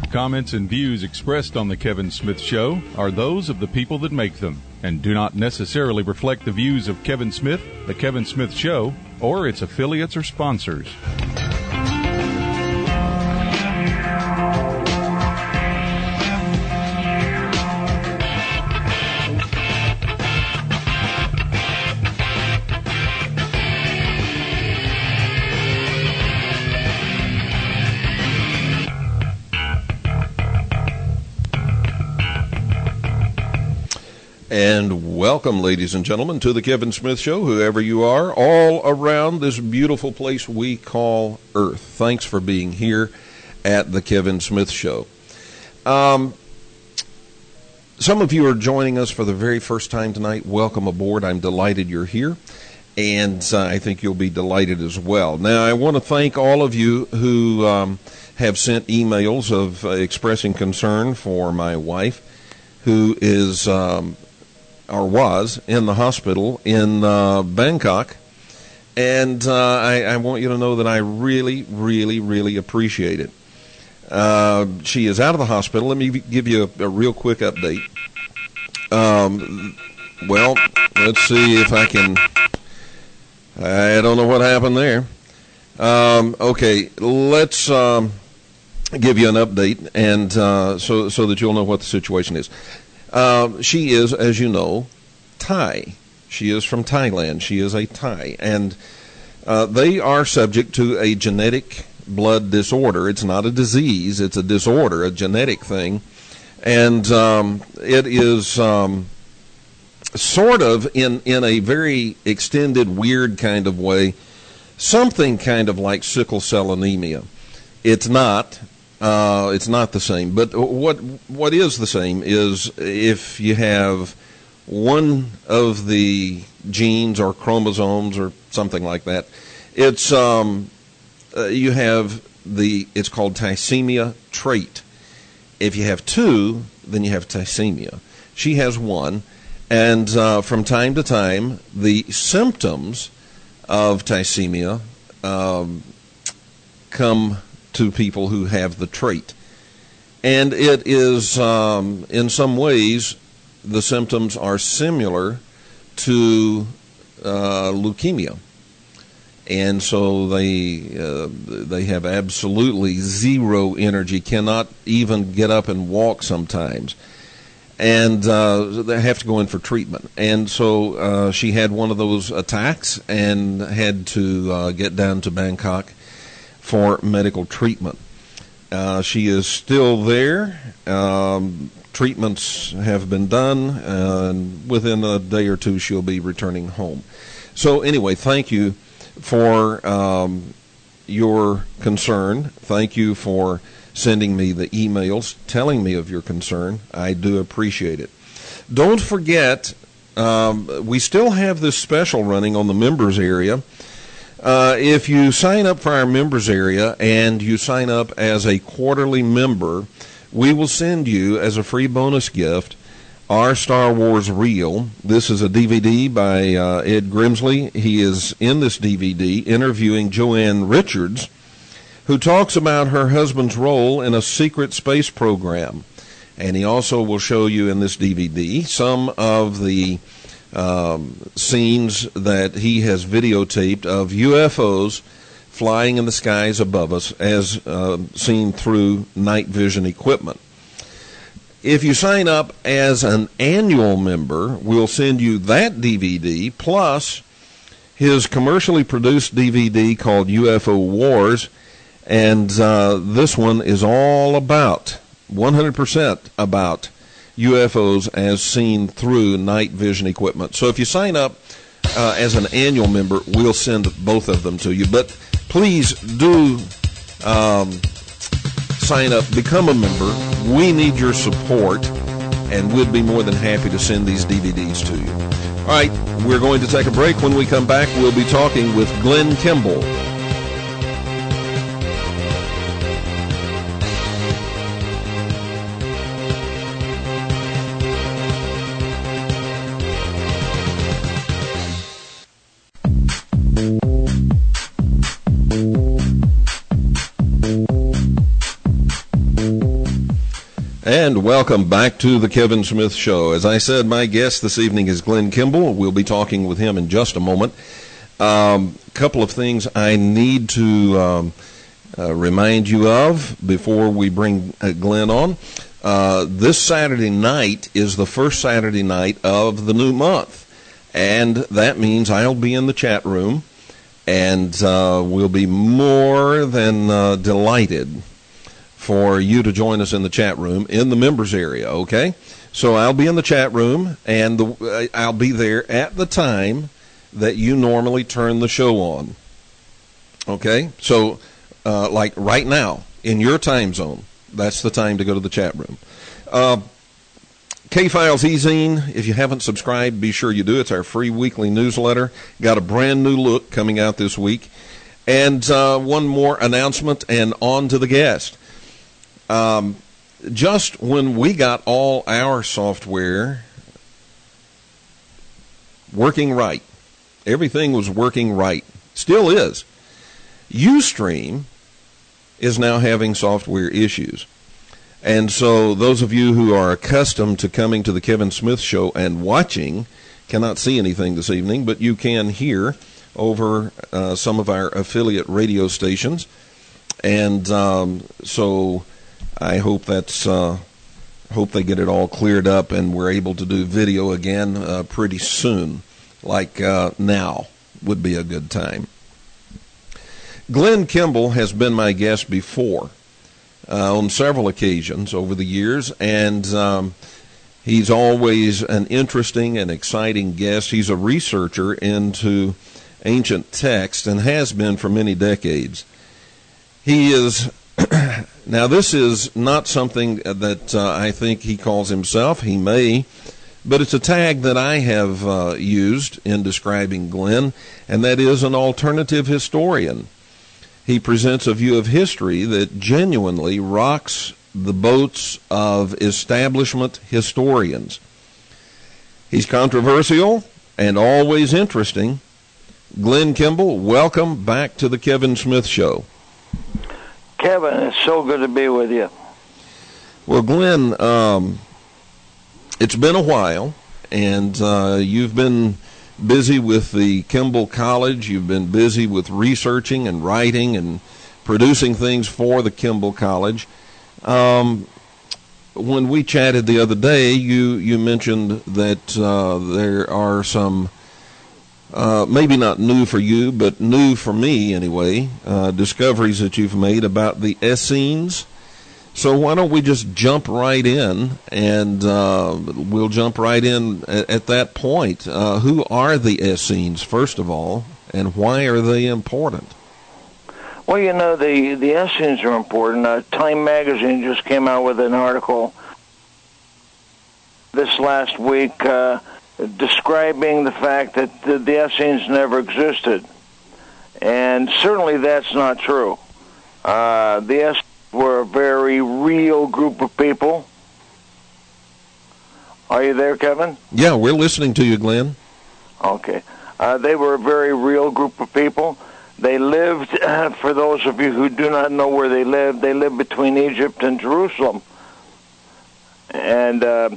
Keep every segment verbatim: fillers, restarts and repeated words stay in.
comments, and views expressed on The Kevin Smith Show are those of the people that make them and do not necessarily reflect the views of Kevin Smith, The Kevin Smith Show, or its affiliates or sponsors. And welcome, ladies and gentlemen, to the Kevin Smith Show, whoever you are, all around this beautiful place we call Earth. Thanks for being here at the Kevin Smith Show. Um, some of you are joining us for the very first time tonight. Welcome aboard. I'm delighted you're here, and uh, I think you'll be delighted as well. Now, I want to thank all of you who um, have sent emails of uh, expressing concern for my wife, who is... Um, or was in the hospital in uh, Bangkok. And uh, I, I want you to know that I really, really, really appreciate it. Uh, she is out of the hospital. Let me give you a, a real quick update. Um, well, let's see if I can... I don't know what happened there. Um, okay, let's um, give you an update, and uh, so so that you'll know what the situation is. Uh, she is, as you know, Thai. She is from Thailand. She is a Thai. And uh, they are subject to a genetic blood disorder. It's not a disease. It's a disorder, a genetic thing. And um, it is um, sort of, in, in a very extended, weird kind of way, something kind of like sickle cell anemia. It's not. Uh, it's not the same, but what what is the same is if you have one of the genes or chromosomes or something like that, it's um, uh, you have the it's called thalassemia trait. If you have two, then you have thalassemia. She has one, and uh, from time to time, the symptoms of thalassemia um, come to people who have the trait. And it is, um, in some ways, the symptoms are similar to uh, leukemia. And so they uh, they have absolutely zero energy, cannot even get up and walk sometimes. And uh, they have to go in for treatment. And so uh, she had one of those attacks and had to uh, get down to Bangkok for medical treatment. Uh, she is still there. Um, treatments have been done, and within a day or two she'll be returning home. So anyway, thank you for um, your concern. Thank you for sending me the emails telling me of your concern. I do appreciate it. Don't forget, um, we still have this special running on the members area. Uh, if you sign up for our members area and you sign up as a quarterly member, we will send you as a free bonus gift our Star Wars reel. This is a D V D by uh, Ed Grimsley. He is in this D V D interviewing Joanne Richards, who talks about her husband's role in a secret space program. And he also will show you in this D V D some of the Um, scenes that he has videotaped of U F Os flying in the skies above us as uh, seen through night vision equipment. If you sign up as an annual member, we'll send you that D V D plus his commercially produced D V D called U F O Wars, and uh, this one is all about, one hundred percent about U F Os as seen through night vision equipment. So if you sign up uh, as an annual member, we'll send both of them to you. But please do um, sign up, become a member. We need your support, and we'd be more than happy to send these D V Ds to you. All right, we're going to take a break. When we come back, we'll be talking with Glenn Kimball. And welcome back to the Kevin Smith Show. As I said, my guest this evening is Glenn Kimball. We'll be talking with him in just a moment. A um, couple of things I need to um, uh, remind you of before we bring uh, Glenn on. Uh, this Saturday night is the first Saturday night of the new month, and that means I'll be in the chat room, and uh, we'll be more than uh, delighted for you to join us in the chat room in the members area, okay? So I'll be in the chat room, and the, uh, I'll be there at the time that you normally turn the show on, okay? So, uh, like right now, in your time zone, that's the time to go to the chat room. Uh, K-Files E-Zine, if you haven't subscribed, be sure you do. It's our free weekly newsletter. Got a brand new look coming out this week. And uh, one more announcement, and on to the guest. Um, just when we got all our software working right, everything was working right, still is, Ustream is now having software issues. And so those of you who are accustomed to coming to the Kevin Smith Show and watching cannot see anything this evening, but you can hear over uh, some of our affiliate radio stations. And um, so I hope that's uh, hope they get it all cleared up and we're able to do video again uh, pretty soon, like uh, now would be a good time. Glenn Kimball has been my guest before uh, on several occasions over the years, and um, he's always an interesting and exciting guest. He's a researcher into ancient texts and has been for many decades. He is... Now, this is not something that uh, I think he calls himself. He may, but it's a tag that I have uh, used in describing Glenn, and that is an alternative historian. He presents a view of history that genuinely rocks the boats of establishment historians. He's controversial and always interesting. Glenn Kimball, welcome back to the Kevin Smith Show. Kevin, it's so good to be with you. Well, Glenn, um, it's been a while, and uh, you've been busy with the Kimball College. You've been busy with researching and writing and producing things for the Kimball College. Um, when we chatted the other day, you, you mentioned that uh, there are some Uh, maybe not new for you, but new for me anyway, uh, discoveries that you've made about the Essenes. So why don't we just jump right in, and uh, we'll jump right in at, at that point. Uh, who are the Essenes, first of all, and why are they important? Well, you know, the, the Essenes are important. Uh, Time Magazine just came out with an article this last week uh, describing the fact that the, the Essenes never existed. And certainly that's not true. Uh, the Essenes were a very real group of people. Are you there, Kevin? Yeah, we're listening to you, Glenn. Okay. Uh, they were a very real group of people. They lived, uh, for those of you who do not know where they lived, they lived between Egypt and Jerusalem. And... Uh,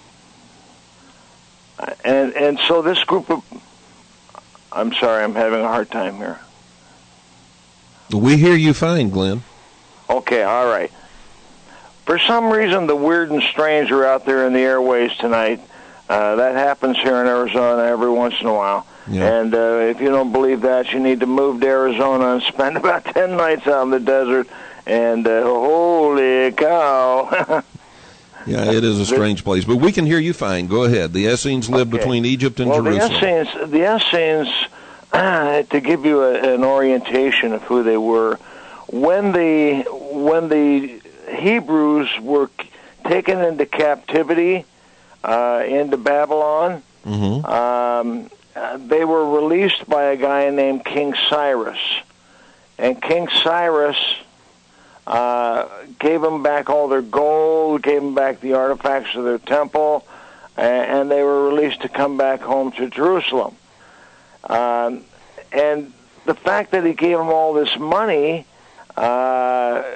And and so this group of, I'm sorry, I'm having a hard time here. We hear you fine, Glenn. Okay, all right. For some reason, the weird and strange are out there in the airways tonight. Uh, that happens here in Arizona every once in a while. Yeah. And uh, if you don't believe that, you need to move to Arizona and spend about ten nights out in the desert. And uh, holy cow. Yeah, it is a strange place, but we can hear you fine. Go ahead. The Essenes lived okay. between Egypt and well, Jerusalem. Well, the Essenes, the Essenes uh, to give you a, an orientation of who they were, when the when the Hebrews were taken into captivity uh, into Babylon, mm-hmm. um, uh, they were released by a guy named King Cyrus, and King Cyrus Uh, gave them back all their gold, gave them back the artifacts of their temple, and, and they were released to come back home to Jerusalem. Um, and the fact that he gave them all this money uh,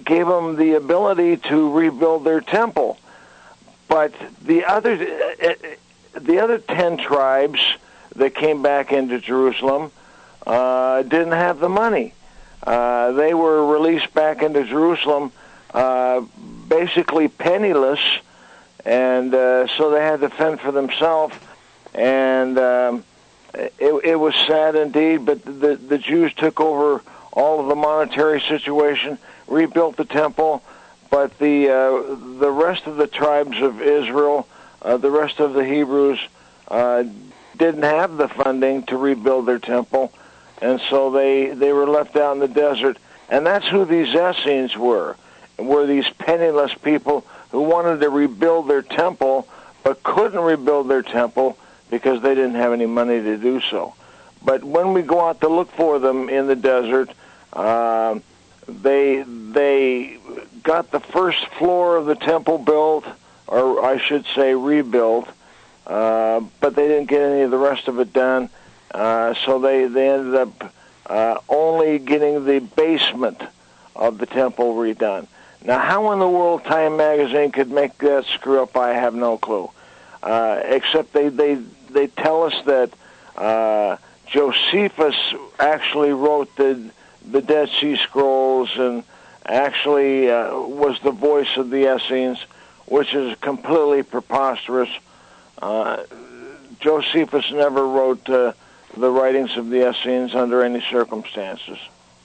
gave them the ability to rebuild their temple. But the other, the other ten tribes that came back into Jerusalem uh, didn't have the money. Uh, they were released back into Jerusalem uh, basically penniless, and uh, so they had to fend for themselves. And um, it, it was sad indeed, but the, the Jews took over all of the monetary situation, rebuilt the temple, but the uh, the rest of the tribes of Israel, uh, the rest of the Hebrews, uh, didn't have the funding to rebuild their temple, and so they, they were left out in the desert. And that's who these Essenes were, were these penniless people who wanted to rebuild their temple, but couldn't rebuild their temple because they didn't have any money to do so. But when we go out to look for them in the desert, uh, they they got the first floor of the temple built, or I should say rebuilt, uh, but they didn't get any of the rest of it done. Uh, so they, they ended up uh, only getting the basement of the temple redone. Now, how in the world Time Magazine could make that screw up, I have no clue. Uh, except they, they, they tell us that uh, Josephus actually wrote the the Dead Sea Scrolls and actually uh, was the voice of the Essenes, which is completely preposterous. Uh, Josephus never wrote uh, the writings of the Essenes under any circumstances.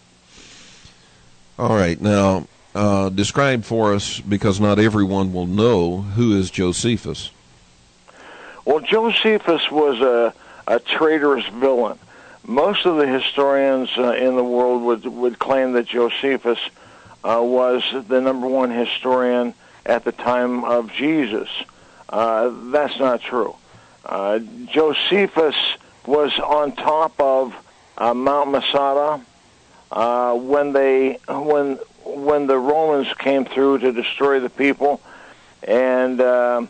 All right, now uh, describe for us, because not everyone will know, who is Josephus. Well, Josephus was a, a traitorous villain. Most of the historians uh, in the world would would claim that Josephus uh, was the number one historian at the time of Jesus. Uh, that's not true. Uh, Josephus was on top of uh, Mount Masada uh, when they when when the Romans came through to destroy the people, and uh,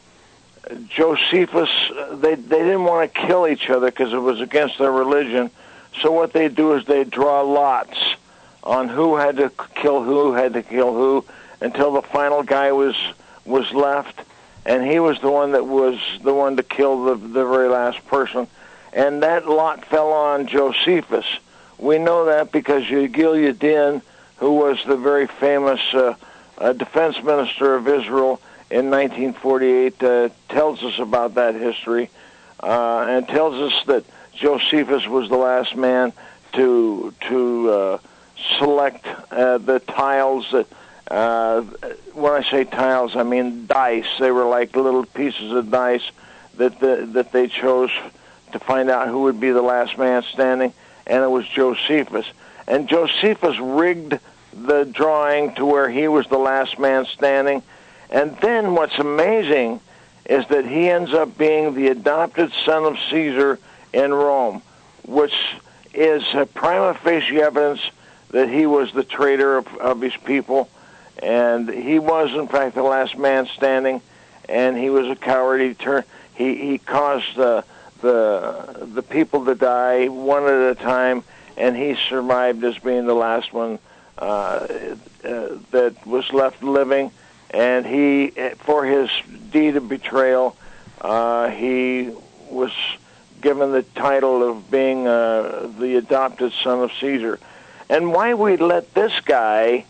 Josephus they they didn't want to kill each other because it was against their religion. So what they do is they draw lots on who had to kill who, had to kill who, until the final guy was was left, and he was the one that was the one to kill the the very last person, and that lot fell on Josephus. We know that because Gil-Yadin, who was the very famous uh, uh, defense minister of Israel in nineteen forty-eight, uh, tells us about that history, uh, and tells us that Josephus was the last man to to uh, select uh, the tiles that, uh, when I say tiles, I mean dice. They were like little pieces of dice that the, that they chose to find out who would be the last man standing, and it was Josephus. And Josephus rigged the drawing to where he was the last man standing. And then what's amazing is that he ends up being the adopted son of Caesar in Rome, which is a prima facie evidence that he was the traitor of, of his people, and he was in fact the last man standing, and he was a coward. He turned, he he caused the the the people to die one at a time, and he survived as being the last one uh, uh, that was left living. And he, for his deed of betrayal, uh, he was given the title of being uh, the adopted son of Caesar. And why we let this guy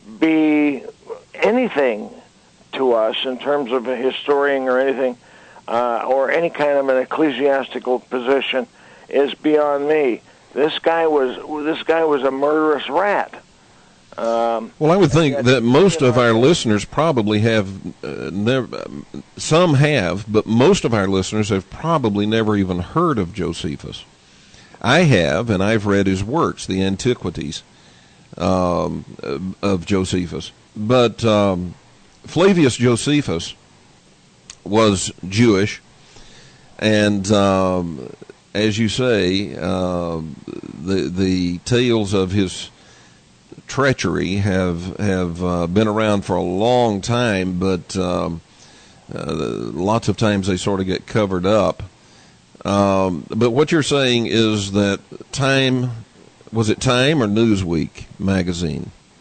be anything to us in terms of a historian or anything, uh, or any kind of an ecclesiastical position, is beyond me. This guy was this guy was a murderous rat. Um, well, I would think that most of our listeners probably have, uh, never, some have, but most of our listeners have probably never even heard of Josephus. I have, and I've read his works, the Antiquities um, of Josephus. But um, Flavius Josephus was Jewish, and um, as you say, uh, the the tales of his treachery have have uh, been around for a long time, but um, uh, lots of times they sort of get covered up. Um, but what you're saying is that Time, was it Time or Newsweek magazine?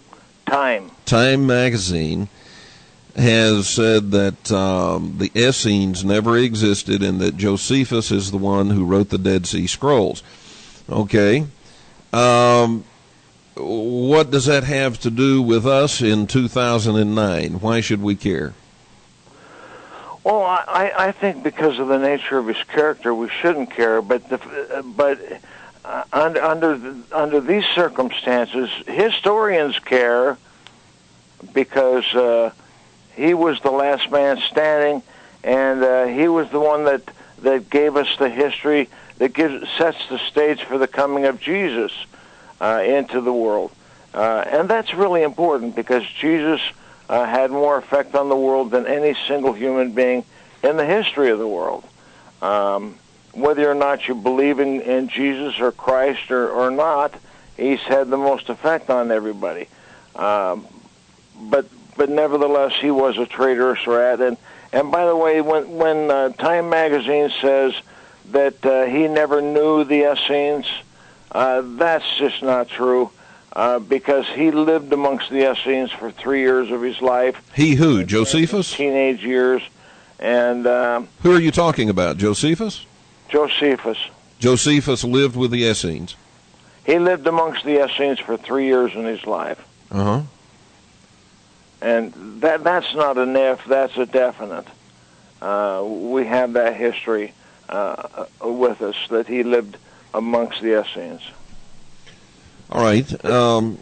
Time. Time magazine has said that um, the Essenes never existed and that Josephus is the one who wrote the Dead Sea Scrolls. Okay. Um, what does that have to do with us in two thousand nine? Why should we care? Well, I, I think because of the nature of his character, we shouldn't care. But the, but uh, under under under these circumstances, historians care because uh, he was the last man standing, and uh, he was the one that that gave us the history that gives sets the stage for the coming of Jesus uh, into the world, uh, and that's really important because Jesus Uh, had more effect on the world than any single human being in the history of the world. Um, whether or not you believe in, in Jesus or Christ or, or not, he's had the most effect on everybody. Um, but but nevertheless, he was a traitorous rat. And, and by the way, when, when uh, Time magazine says that uh, he never knew the Essenes, uh, that's just not true. Uh, because he lived amongst the Essenes for three years of his life. He who? Josephus? Teenage years. And um, who are you talking about? Josephus? Josephus. Josephus lived with the Essenes. He lived amongst the Essenes for three years in his life. Uh-huh. And that that's not an if, that's a definite. Uh, we have that history uh, with us, that he lived amongst the Essenes. All right. Um,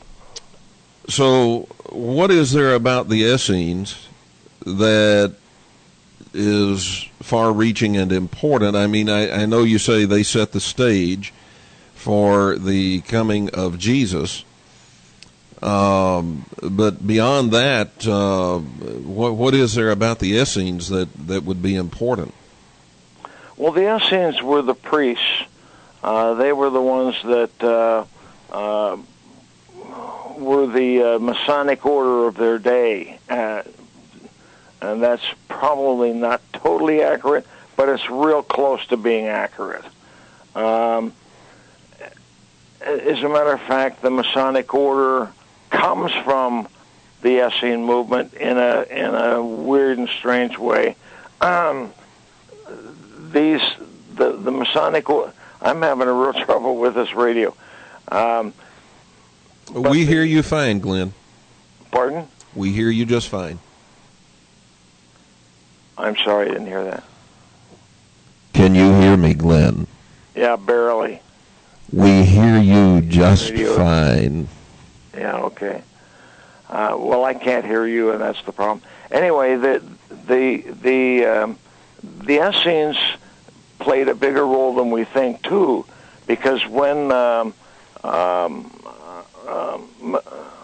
so what is there about the Essenes that is far-reaching and important? I mean, I, I know you say they set the stage for the coming of Jesus, um, but beyond that, uh, what, what is there about the Essenes that, that would be important? Well, the Essenes were the priests. Uh, they were the ones that... Uh, Uh, were the uh, Masonic order of their day, uh, and that's probably not totally accurate, but it's real close to being accurate. Um, as a matter of fact, the Masonic order comes from the Essene movement in a in a weird and strange way. Um, these the the Masonic. I'm having a real trouble with this radio. Um, we hear you fine, Glenn. Pardon? We hear you just fine. I'm sorry, I didn't hear that. Can you hear me, Glenn? Yeah, barely. We hear you just radio. Fine. Yeah, okay. Uh, well, I can't hear you, and that's the problem. Anyway, the the the um, the Essenes played a bigger role than we think too, because when um, Um, um,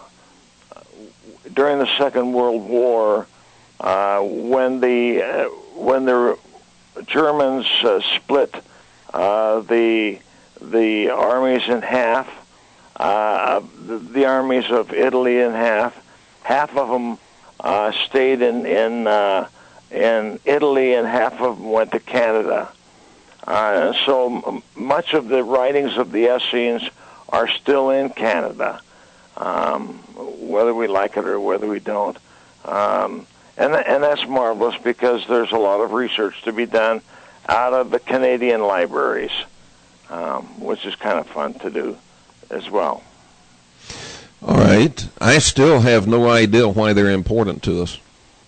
during the Second World War, uh, when the uh, when the Germans uh, split uh, the the armies in half, uh, the, the armies of Italy in half, half of them uh, stayed in in uh, in Italy, and half of them went to Canada. Uh, so m- much of the writings of the Essenes are still in Canada, um, whether we like it or whether we don't. Um, and, th- and that's marvelous because there's a lot of research to be done out of the Canadian libraries, um, which is kind of fun to do as well. All right. I still have no idea why they're important to us.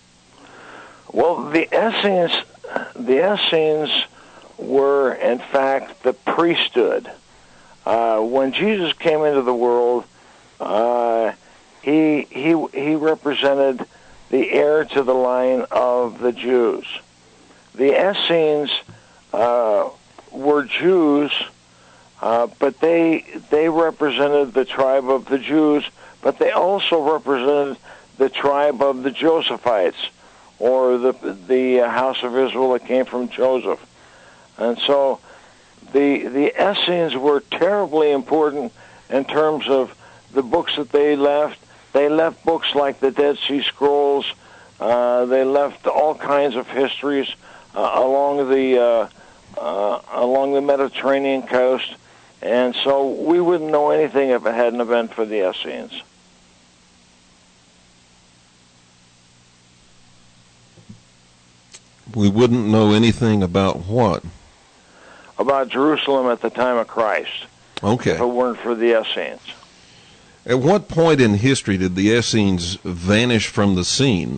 Well, the Essenes, the Essenes were, in fact, the priesthood. Uh, when Jesus came into the world, uh, he he he represented the heir to the line of the Jews. The Essenes uh, were Jews, uh, but they they represented the tribe of the Jews, but they also represented the tribe of the Josephites, or the the house of Israel that came from Joseph, and so. The the Essenes were terribly important in terms of the books that they left. They left books like the Dead Sea Scrolls. Uh, they left all kinds of histories uh, along the uh, uh, along the Mediterranean coast, and so we wouldn't know anything if it hadn't been for the Essenes. we wouldn't know anything about what? About Jerusalem at the time of Christ. Okay. If it weren't for the Essenes. At what point in history did the Essenes vanish from the scene?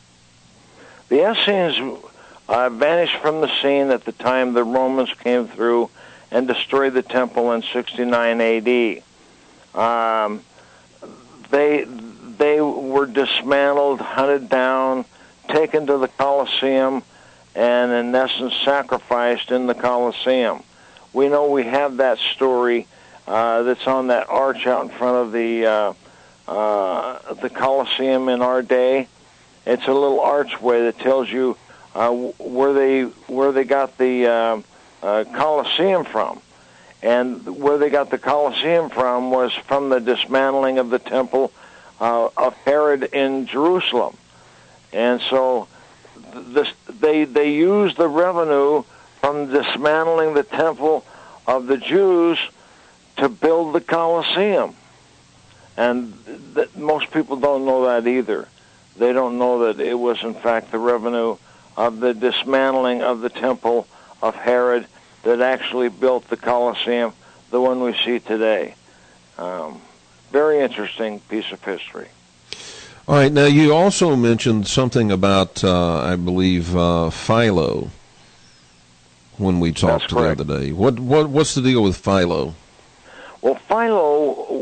The Essenes uh, vanished from the scene at the time the Romans came through and destroyed the temple in sixty-nine A D. Um, they they were dismantled, hunted down, taken to the Colosseum, and in essence sacrificed in the Colosseum. We know we have that story uh, that's on that arch out in front of the uh, uh, the Colosseum in our day. It's a little archway that tells you uh, where they where they got the uh, uh, Colosseum from. And where they got the Colosseum from was from the dismantling of the temple uh, of Herod in Jerusalem. And so this, they they used the revenue from dismantling the temple of the Jews to build the Colosseum. And th- most people don't know that either. They don't know that it was, in fact, the revenue of the dismantling of the temple of Herod that actually built the Colosseum, the one we see today. Um, very interesting piece of history. All right. Now, you also mentioned something about, uh, I believe, uh, Philo when we talked the other day. What what what's the deal with Philo? Well, Philo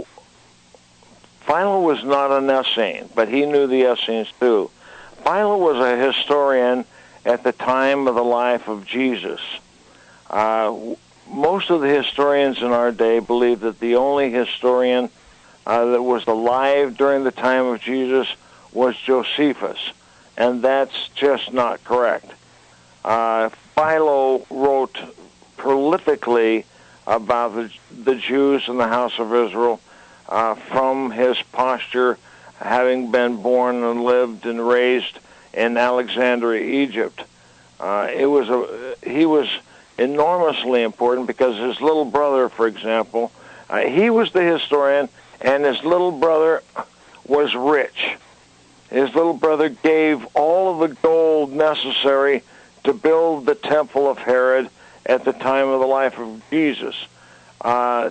Philo was not an Essene, but he knew the Essenes too. Philo was a historian at the time of the life of Jesus. Uh, most of the historians in our day believe that the only historian uh, that was alive during the time of Jesus was Josephus, and that's just not correct. Uh, Philo wrote prolifically about the, the Jews in the house of Israel uh, from his posture, having been born and lived and raised in Alexandria, Egypt. Uh, it was a, he was enormously important because his little brother, for example, uh, he was the historian, and his little brother was rich. His little brother gave all of the gold necessary to build the temple of Herod at the time of the life of Jesus. Uh,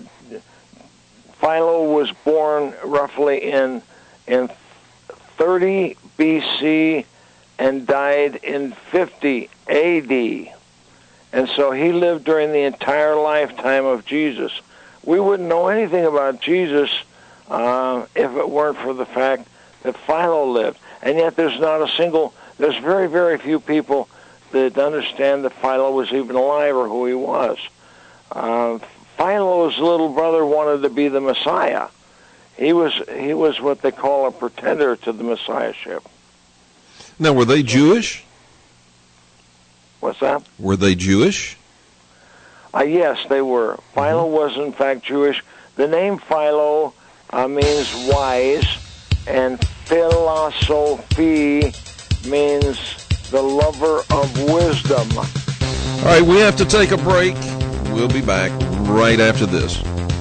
Philo was born roughly in in thirty B C and died in fifty A D. And so he lived during the entire lifetime of Jesus. We wouldn't know anything about Jesus uh, if it weren't for the fact that Philo lived. And yet there's not a single, there's very, very few people that understand that Philo was even alive or who he was. Uh, Philo's little brother wanted to be the Messiah. He was he was what they call a pretender to the Messiahship. Now, were they Jewish? What's that? Were they Jewish? Uh, yes, they were. Philo mm-hmm. was, in fact, Jewish. The name Philo uh, means wise, and philosophy means the lover of wisdom. All right, we have to take a break. We'll be back right after this.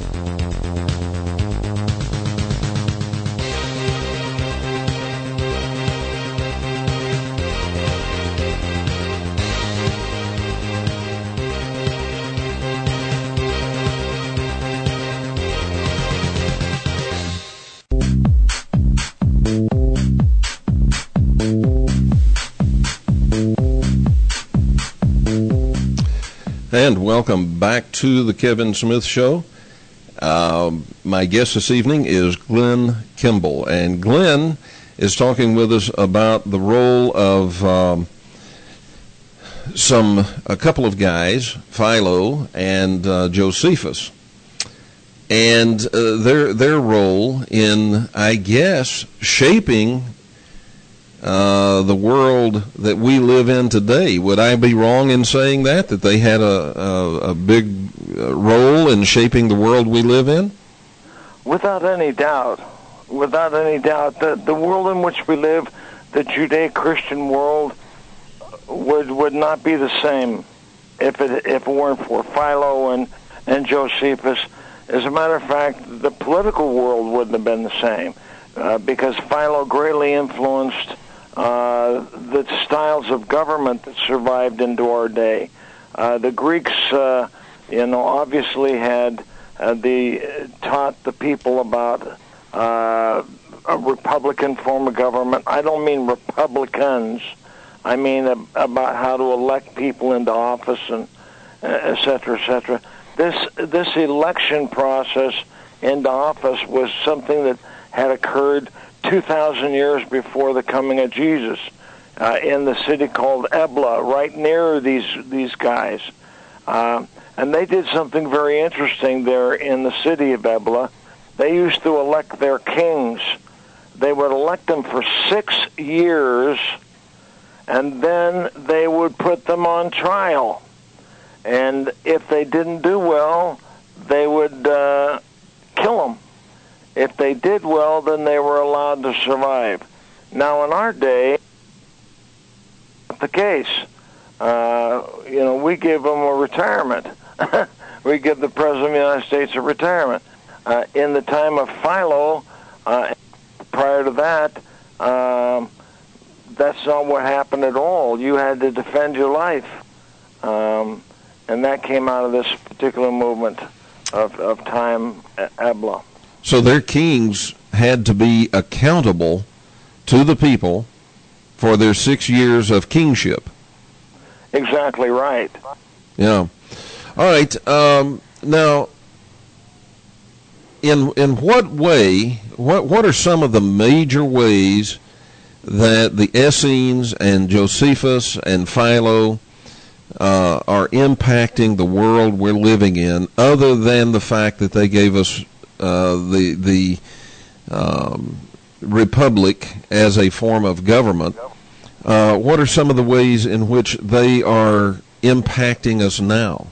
And welcome back to the Kevin Smith Show. Um, my guest this evening is Glenn Kimball, and Glenn is talking with us about the role of um, some a couple of guys, Philo and uh, Josephus, and uh, their their role in, I guess, shaping Uh, the world that we live in today. Would I be wrong in saying that, that they had a, a, a big role in shaping the world we live in? Without any doubt. Without any doubt. The, the world in which we live, the Judeo-Christian world, would would not be the same if it if it weren't for Philo and, and Josephus. As a matter of fact, the political world wouldn't have been the same uh, because Philo greatly influenced uh, the styles of government that survived into our day. Uh, the Greeks, uh, you know, obviously had uh, the taught the people about uh, a republican form of government. I don't mean republicans. I mean uh, about how to elect people into office and uh, et cetera, et cetera. This this election process into office was something that had occurred two thousand years before the coming of Jesus uh, in the city called Ebla, right near these these guys. Uh, and they did something very interesting there in the city of Ebla. They used to elect their kings. They would elect them for six years, and then they would put them on trial. And if they didn't do well, they would uh, kill them. If they did well, then they were allowed to survive. Now, in our day, that's the case. Uh, you know, we give them a retirement. We give the President of the United States a retirement. Uh, in the time of Philo, uh, prior to that, um, that's not what happened at all. You had to defend your life. Um, and that came out of this particular movement of, of time, Ebla. So their kings had to be accountable to the people for their six years of kingship. Exactly right. Yeah. All right. Um, now, in in what way? What what are some of the major ways that the Essenes and Josephus and Philo uh, are impacting the world we're living in, other than the fact that they gave us uh, the the um, republic as a form of government? Uh, what are some of the ways in which they are impacting us now?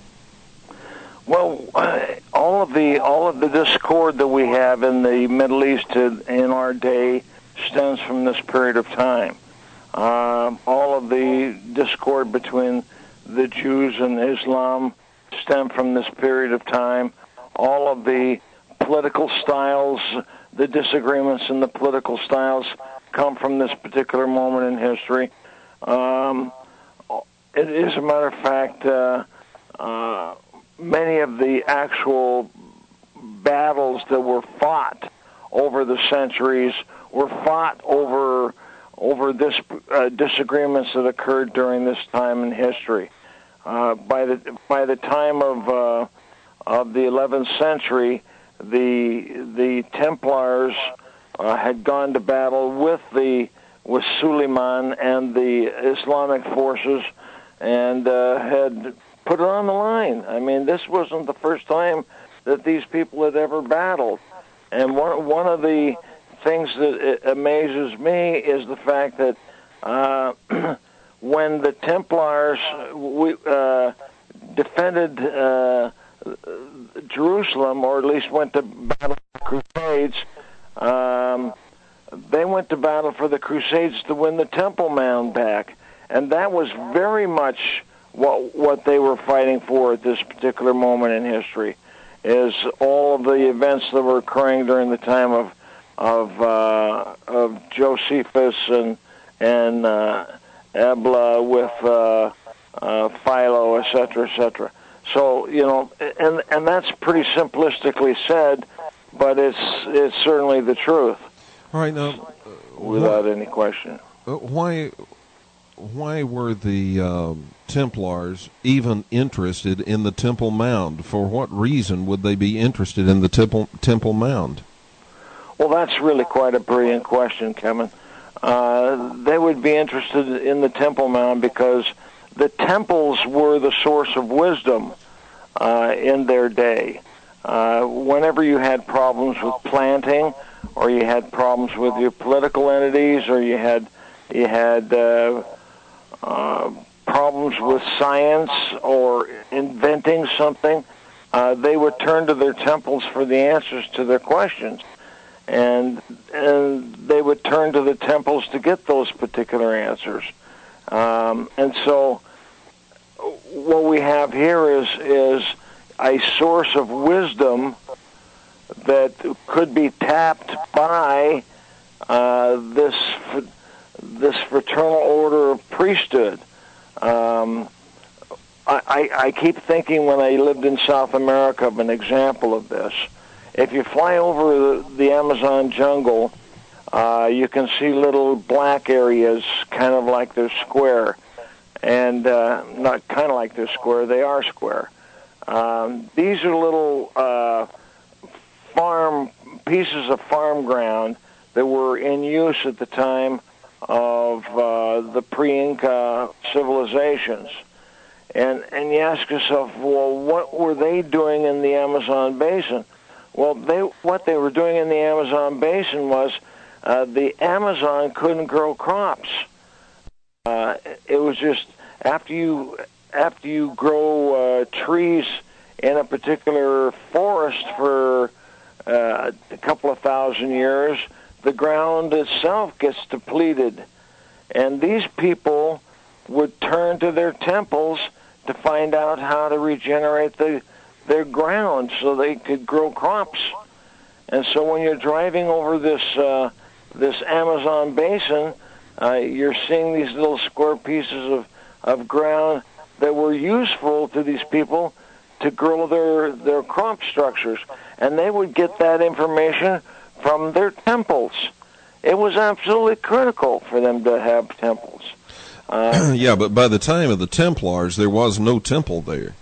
Well, uh, all of the all of the discord that we have in the Middle East in our day stems from this period of time. Uh, all of the discord between the Jews and Islam stem from this period of time. All of the political styles, the disagreements in the political styles, come from this particular moment in history. Um, it is a matter of fact, uh, uh, many of the actual battles that were fought over the centuries were fought over over this uh, disagreements that occurred during this time in history. Uh, by the by the time of uh, of the eleventh century, the the Templars uh, had gone to battle with the with Suleiman and the Islamic forces, and uh, had put it on the line. I mean, this wasn't the first time that these people had ever battled. And one one of the things that amazes me is the fact that uh, when the Templars we, uh, defended uh, Jerusalem, or at least went to battle for the Crusades, um, they went to battle for the Crusades to win the Temple Mount back. And that was very much what what they were fighting for at this particular moment in history, is all of the events that were occurring during the time of of uh, of Josephus and and uh, Ebla with uh, uh, Philo, et cetera, et cetera. So, you know, and and that's pretty simplistically said, but it's it's certainly the truth. All right, now, without any question. Why why were the um, Templars even interested in the Temple Mount? For what reason would they be interested in the Temple Temple Mount? Well, that's really quite a brilliant question, Kevin. Uh, they would be interested in the Temple Mount because the temples were the source of wisdom uh, in their day. Uh, whenever you had problems with planting, or you had problems with your political entities, or you had you had uh, uh, problems with science or inventing something, uh, they would turn to their temples for the answers to their questions. And, and they would turn to the temples to get those particular answers. Um, and so what we have here is is a source of wisdom that could be tapped by uh, this this fraternal order of priesthood. Um, I, I, I keep thinking when I lived in South America of an example of this. If you fly over the, the Amazon jungle, uh, you can see little black areas, kind of like they're square, and uh, not kind of like they're square, they are square. Um, these are little uh, farm pieces of farm ground that were in use at the time of uh, the pre-Inca civilizations. And and you ask yourself, well, what were they doing in the Amazon basin? Well, they what they were doing in the Amazon basin was uh, the Amazon couldn't grow crops. Uh, it was just after you after you grow uh, trees in a particular forest for uh, a couple of thousand years, the ground itself gets depleted, and these people would turn to their temples to find out how to regenerate the, their ground so they could grow crops. And so when you're driving over this uh, this Amazon basin, uh, you're seeing these little square pieces of, of ground that were useful to these people to grow their, their crop structures. And they would get that information from their temples. It was absolutely critical for them to have temples. Uh, yeah, but by the time of the Templars, there was no temple there.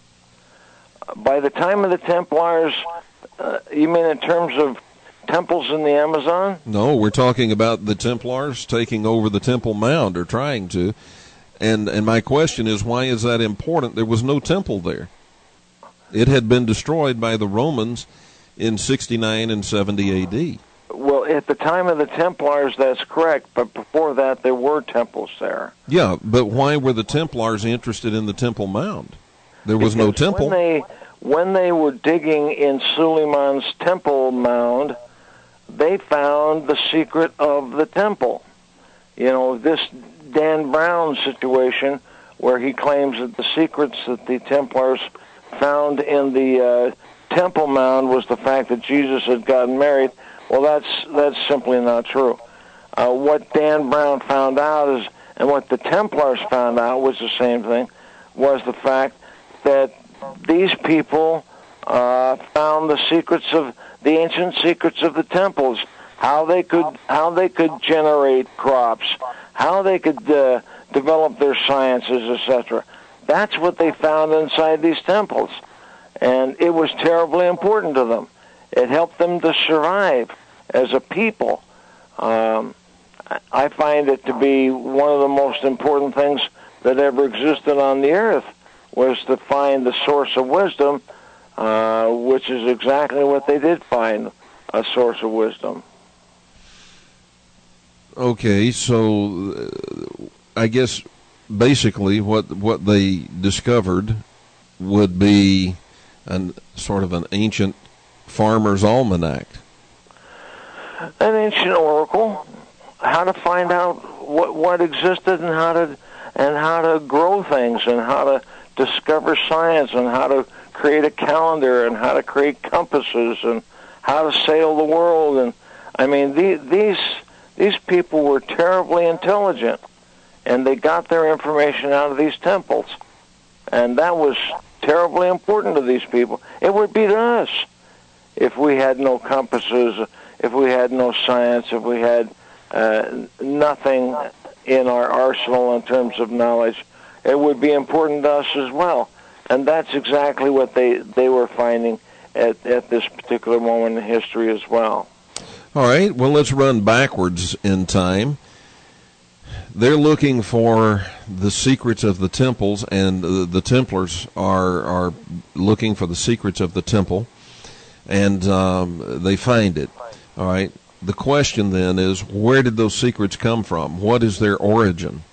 By the time of the Templars, uh, you mean in terms of temples in the Amazon? No, we're talking about the Templars taking over the Temple Mount, or trying to. And and my question is, why is that important? There was no temple there. It had been destroyed by the Romans in sixty-nine and seventy A D. Well, at the time of the Templars, that's correct, but before that, there were temples there. Yeah, but why were the Templars interested in the Temple Mount? There was because no temple. When they, when they were digging in Suleiman's Temple Mound, they found the secret of the temple. You know, this Dan Brown situation, where he claims that the secrets that the Templars found in the uh, Temple Mound was the fact that Jesus had gotten married. Well, that's that's simply not true. Uh, what Dan Brown found out is, and what the Templars found out was the same thing, was the fact that these people uh, found the secrets of the ancient secrets of the temples, how they could how they could generate crops, how they could uh, develop their sciences, et cetera. That's what they found inside these temples, and it was terribly important to them. It helped them to survive as a people. Um, I find it to be one of the most important things that ever existed on the earth, was to find the source of wisdom, uh, which is exactly what they did find, a source of wisdom. Okay, so uh, I guess basically what what they discovered would be an sort of an ancient farmer's almanac. An ancient oracle, how to find out what what existed and how to and how to grow things and how to discover science and how to create a calendar and how to create compasses and how to sail the world. And I mean, the, these these people were terribly intelligent, and they got their information out of these temples, and that was terribly important to these people. It would be to us if we had no compasses, if we had no science, if we had uh, nothing in our arsenal in terms of knowledge. It would be important to us as well. And that's exactly what they, they were finding at, at this particular moment in history as well. All right, well, let's run backwards in time. They're looking for the secrets of the temples, and the, the Templars are are looking for the secrets of the temple, and um, they find it. All right. The question then is, where did those secrets come from? What is their origin?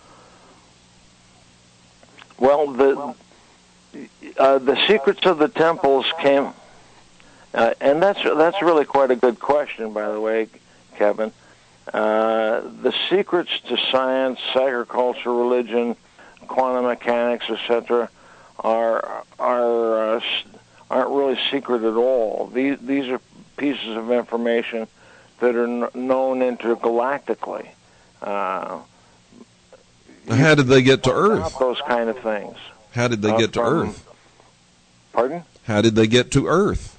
Well, the uh, the secrets of the temples came, uh, and that's that's really quite a good question, by the way, Kevin. Uh, the secrets to science, agriculture, religion, quantum mechanics, et cetera, are are uh, aren't really secret at all. These these are pieces of information that are n- known intergalactically. Uh, How did they get to Earth? Those kind of things. How did they uh, get to from, Earth? Pardon? How did they get to Earth?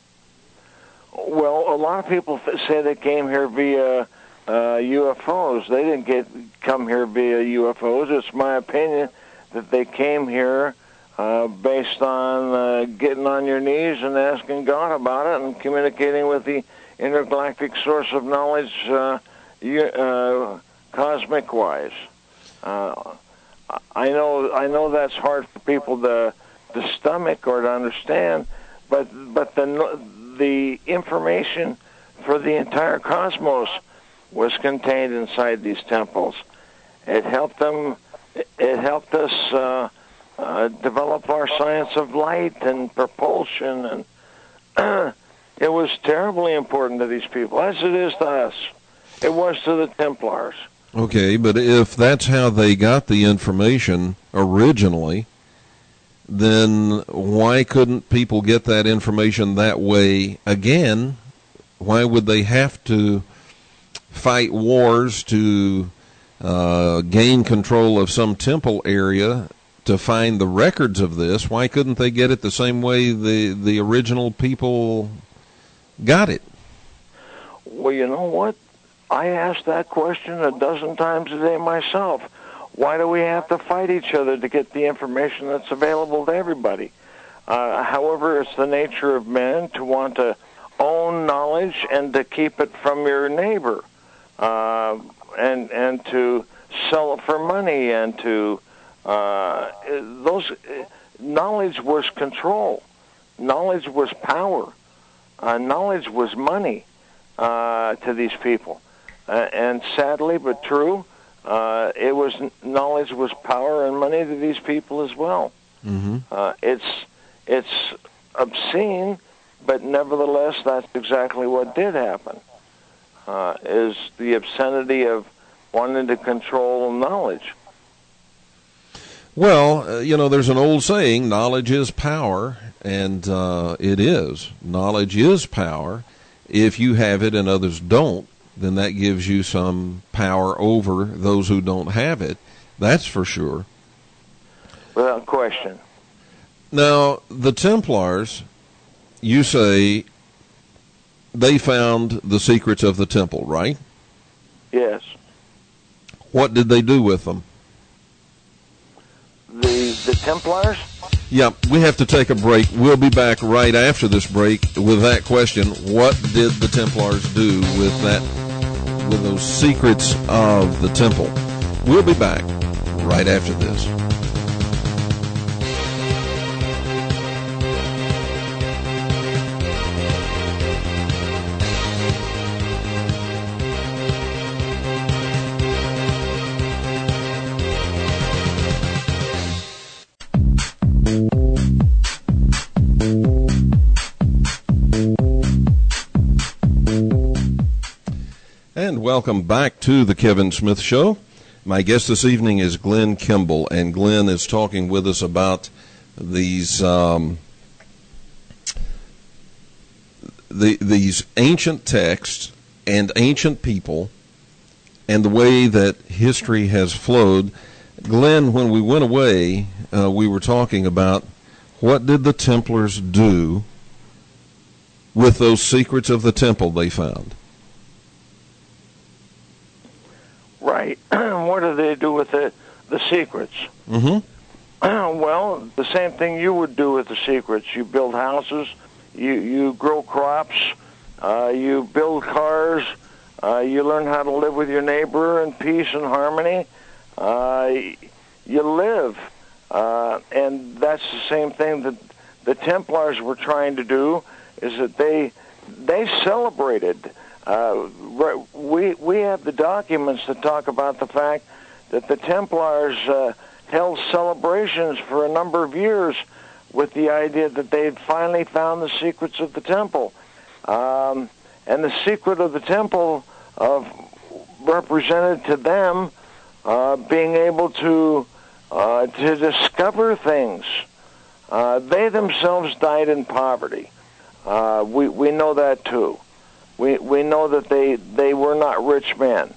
Well, a lot of people say they came here via uh, U F Os. They didn't get come here via U F Os. It's my opinion that they came here uh, based on uh, getting on your knees and asking God about it and communicating with the intergalactic source of knowledge, uh, uh, cosmic-wise. Uh, I know, I know that's hard for people to to stomach or to understand, but but the the information for the entire cosmos was contained inside these temples. It helped them. It helped us uh, uh, develop our science of light and propulsion, and uh, it was terribly important to these people, as it is to us. It was to the Templars. Okay, but if that's how they got the information originally, then why couldn't people get that information that way again? Why would they have to fight wars to uh, gain control of some temple area to find the records of this? Why couldn't they get it the same way the, the original people got it? Well, you know what? I asked that question a dozen times a day myself. Why do we have to fight each other to get the information that's available to everybody? Uh, however, it's the nature of men to want to own knowledge and to keep it from your neighbor, uh, and and to sell it for money, and to uh, those knowledge was control, knowledge was power, uh, knowledge was money uh, to these people. Uh, and sadly but true, uh, it was knowledge was power and money to these people as well. Mm-hmm. Uh, it's it's obscene, but nevertheless, that's exactly what did happen. Uh, is the obscenity of wanting to control knowledge. Well, uh, you know, there's an old saying: "Knowledge is power," and uh, it is. Knowledge is power. If you have it and others don't, then that gives you some power over those who don't have it. That's for sure. Without question. Now, the Templars, you say they found the secrets of the temple, right? Yes. What did they do with them? The the Templars? Yeah, we have to take a break. We'll be back right after this break with that question. What did the Templars do with that, with those secrets of the temple? We'll be back right after this. And welcome back to the Kevin Smith Show. My guest this evening is Glenn Kimball, and Glenn is talking with us about these um, the, these ancient texts and ancient people and the way that history has flowed. Glenn, when we went away, uh, we were talking about what did the Templars do with those secrets of the temple they found? Right. What do they do with the, the secrets? Mm-hmm. Well, the same thing you would do with the secrets. You build houses, you, you grow crops, uh, you build cars, uh, you learn how to live with your neighbor in peace and harmony. Uh, you live. Uh, and that's the same thing that the Templars were trying to do, is that they they celebrated. Uh, we we have the documents that talk about the fact that the Templars uh, held celebrations for a number of years with the idea that they had finally found the secrets of the temple. Um, and the secret of the temple uh, represented to them uh, being able to uh, to discover things. Uh, they themselves died in poverty. Uh, we we know that too. We we know that they, they were not rich men.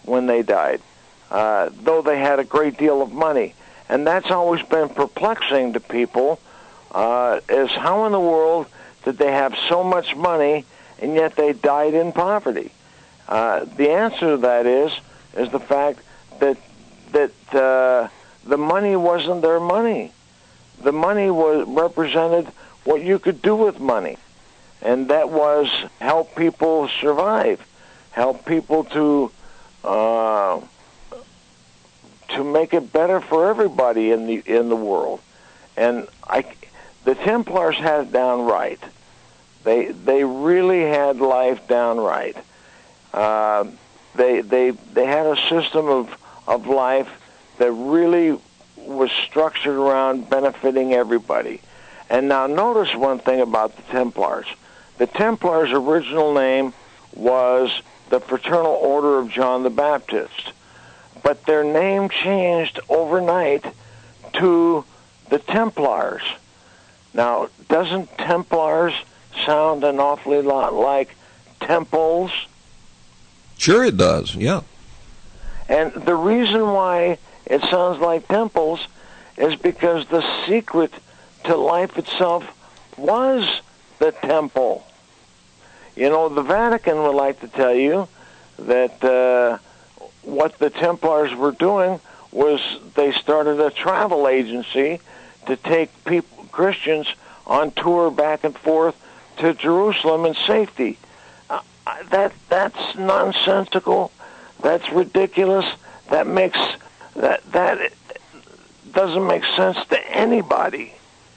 when they died, uh, though they had a great deal of money. And that's always been perplexing to people, uh, is how in the world did they have so much money and yet they died in poverty? Uh, the answer to that is is the fact that that uh, the money wasn't their money. The money was represented what you could do with money, and that was help people survive, help people to uh, to make it better for everybody in the in the world. And I, the Templars had it down right. They they really had life down right. Uh, they they they had a system of of life that really was structured around benefiting everybody. And now notice one thing about the Templars. The Templars' original name was the Fraternal Order of John the Baptist, but their name changed overnight to the Templars. Now, doesn't Templars sound an awfully lot like temples? Sure it does, yeah. And the reason why it sounds like temples is because the secret to life itself was the temple. You know, the Vatican would like to tell you that uh, what the Templars were doing was they started a travel agency to take people, Christians on tour back and forth to Jerusalem in safety. Uh, that that's nonsensical. That's ridiculous. That makes that that doesn't make sense to anybody.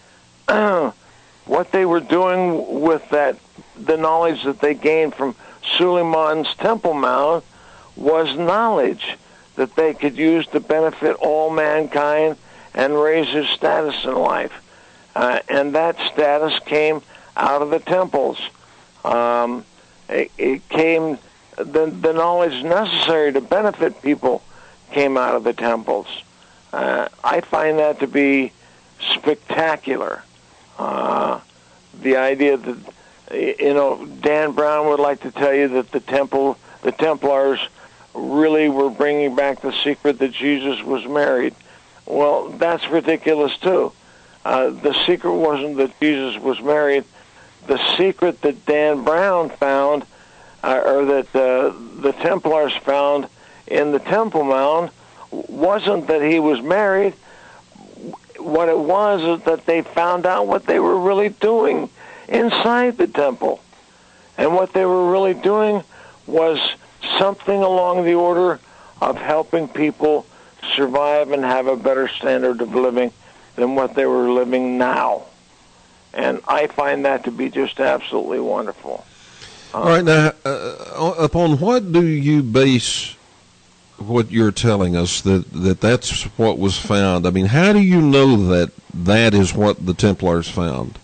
What they were doing with that, the knowledge that they gained from Suleiman's Temple Mount, was knowledge that they could use to benefit all mankind and raise his status in life. Uh, and that status came out of the temples. Um, it, it came, the, the knowledge necessary to benefit people came out of the temples. Uh, I find that to be spectacular. Uh, the idea that, you know, Dan Brown would like to tell you that the temple, the Templars really were bringing back the secret that Jesus was married. Well, that's ridiculous too. Uh, the secret wasn't that Jesus was married. The secret that Dan Brown found, uh, or that uh, the Templars found in the Temple Mount, wasn't that he was married. What it was is that they found out what they were really doing inside the temple. And what they were really doing was something along the order of helping people survive and have a better standard of living than what they were living now. And I find that to be just absolutely wonderful. All right, now, uh, upon what do you base what you're telling us, that, that that's what was found? I mean, how do you know that that is what the Templars found?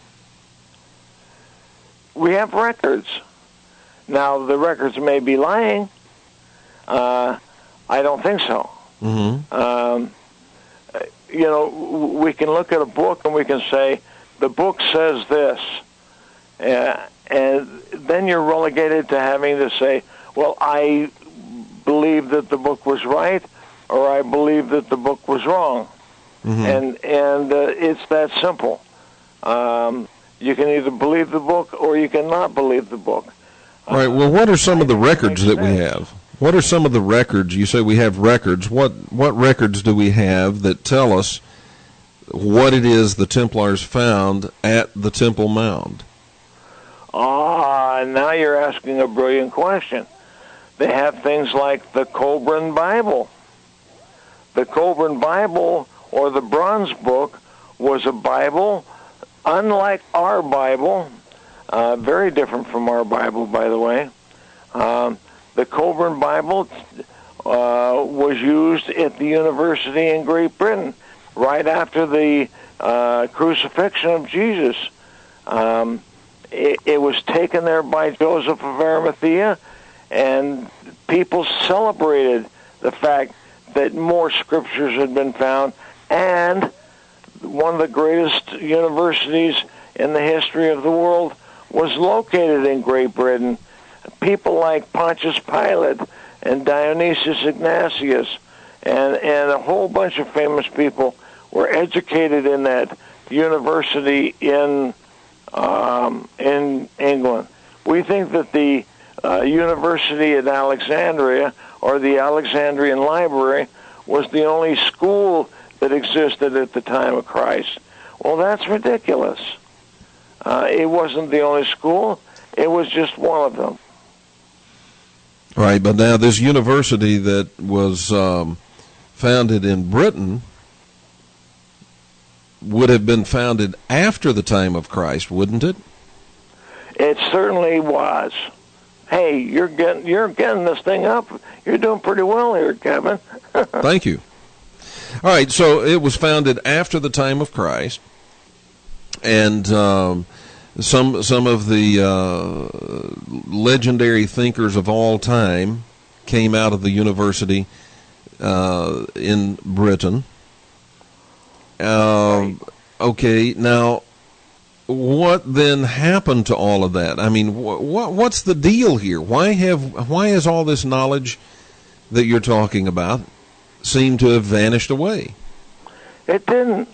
We have records. Now, the records may be lying. Uh, I don't think so. Mm-hmm. Um, you know, we can look at a book and we can say, the book says this. Uh, and then you're relegated to having to say, well, I believe that the book was right, or I believe that the book was wrong. Mm-hmm. And and uh, it's that simple. Um, you can either believe the book or you cannot believe the book. All right. Well, what are some of the records that we have? What are some of the records? You say we have records. What what records do we have that tell us what it is the Templars found at the Temple Mount? Ah, now you're asking a brilliant question. They have things like the Colburn Bible. The Colburn Bible, or the Bronze Book, was a Bible unlike our Bible, uh, very different from our Bible, by the way. Um, the Colburn Bible uh, was used at the university in Great Britain right after the uh, crucifixion of Jesus. Um, it, it was taken there by Joseph of Arimathea, and people celebrated the fact that more scriptures had been found, and one of the greatest universities in the history of the world was located in Great Britain. People like Pontius Pilate and Dionysius Ignatius, and, and a whole bunch of famous people were educated in that university in um, in England. We think that the uh, university at Alexandria, or the Alexandrian Library, was the only school that existed at the time of Christ. Well, that's ridiculous. Uh, it wasn't the only school. It was just one of them. Right, but now this university that was um, founded in Britain would have been founded after the time of Christ, wouldn't it? It certainly was. Hey, you're getting you're getting this thing up. You're doing pretty well here, Kevin. Thank you. All right, so it was founded after the time of Christ, and um, some some of the uh, legendary thinkers of all time came out of the university uh, in Britain. Uh, okay, now what then happened to all of that? I mean, wh- wh- what's the deal here? Why have why has all this knowledge that you're talking about seemed to have vanished away? It didn't.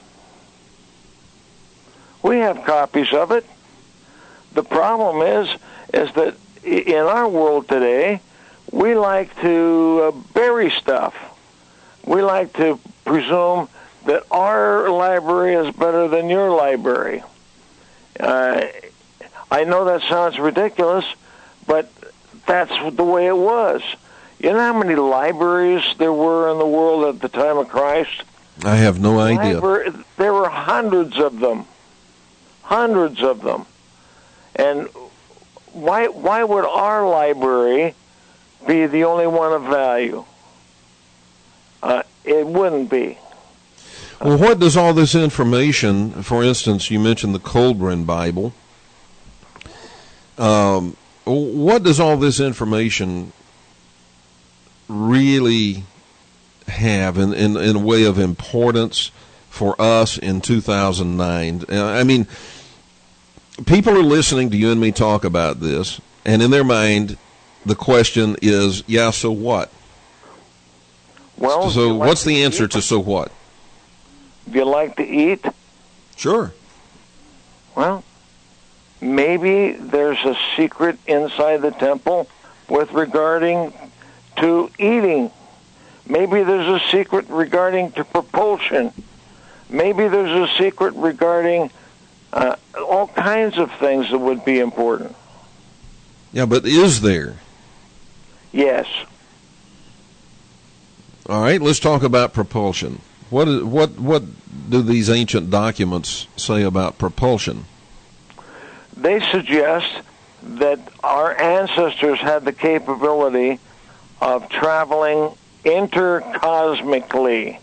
We have copies of it. The problem is, is that in our world today, we like to uh, bury stuff. We like to presume that our library is better than your library. Uh, I know that sounds ridiculous, but that's the way it was. You know how many libraries there were in the world at the time of Christ? I have no idea. Libra- there were hundreds of them. Hundreds of them. And why why would our library be the only one of value? Uh, it wouldn't be. Well, what does all this information, for instance, you mentioned the Colburn Bible, um, what does all this information really have in, in, in a way of importance for us in two thousand nine? I mean, people are listening to you and me talk about this, and in their mind, the question is, yeah, so what? Well, so like what's the answer to so what? Do you like to eat? Sure. Well, maybe there's a secret inside the temple with regarding to eating. Maybe there's a secret regarding to propulsion. Maybe there's a secret regarding uh, all kinds of things that would be important. Yeah, but is there? Yes. All right, let's talk about propulsion. What is, what what do these ancient documents say about propulsion? They suggest that our ancestors had the capability of traveling intercosmically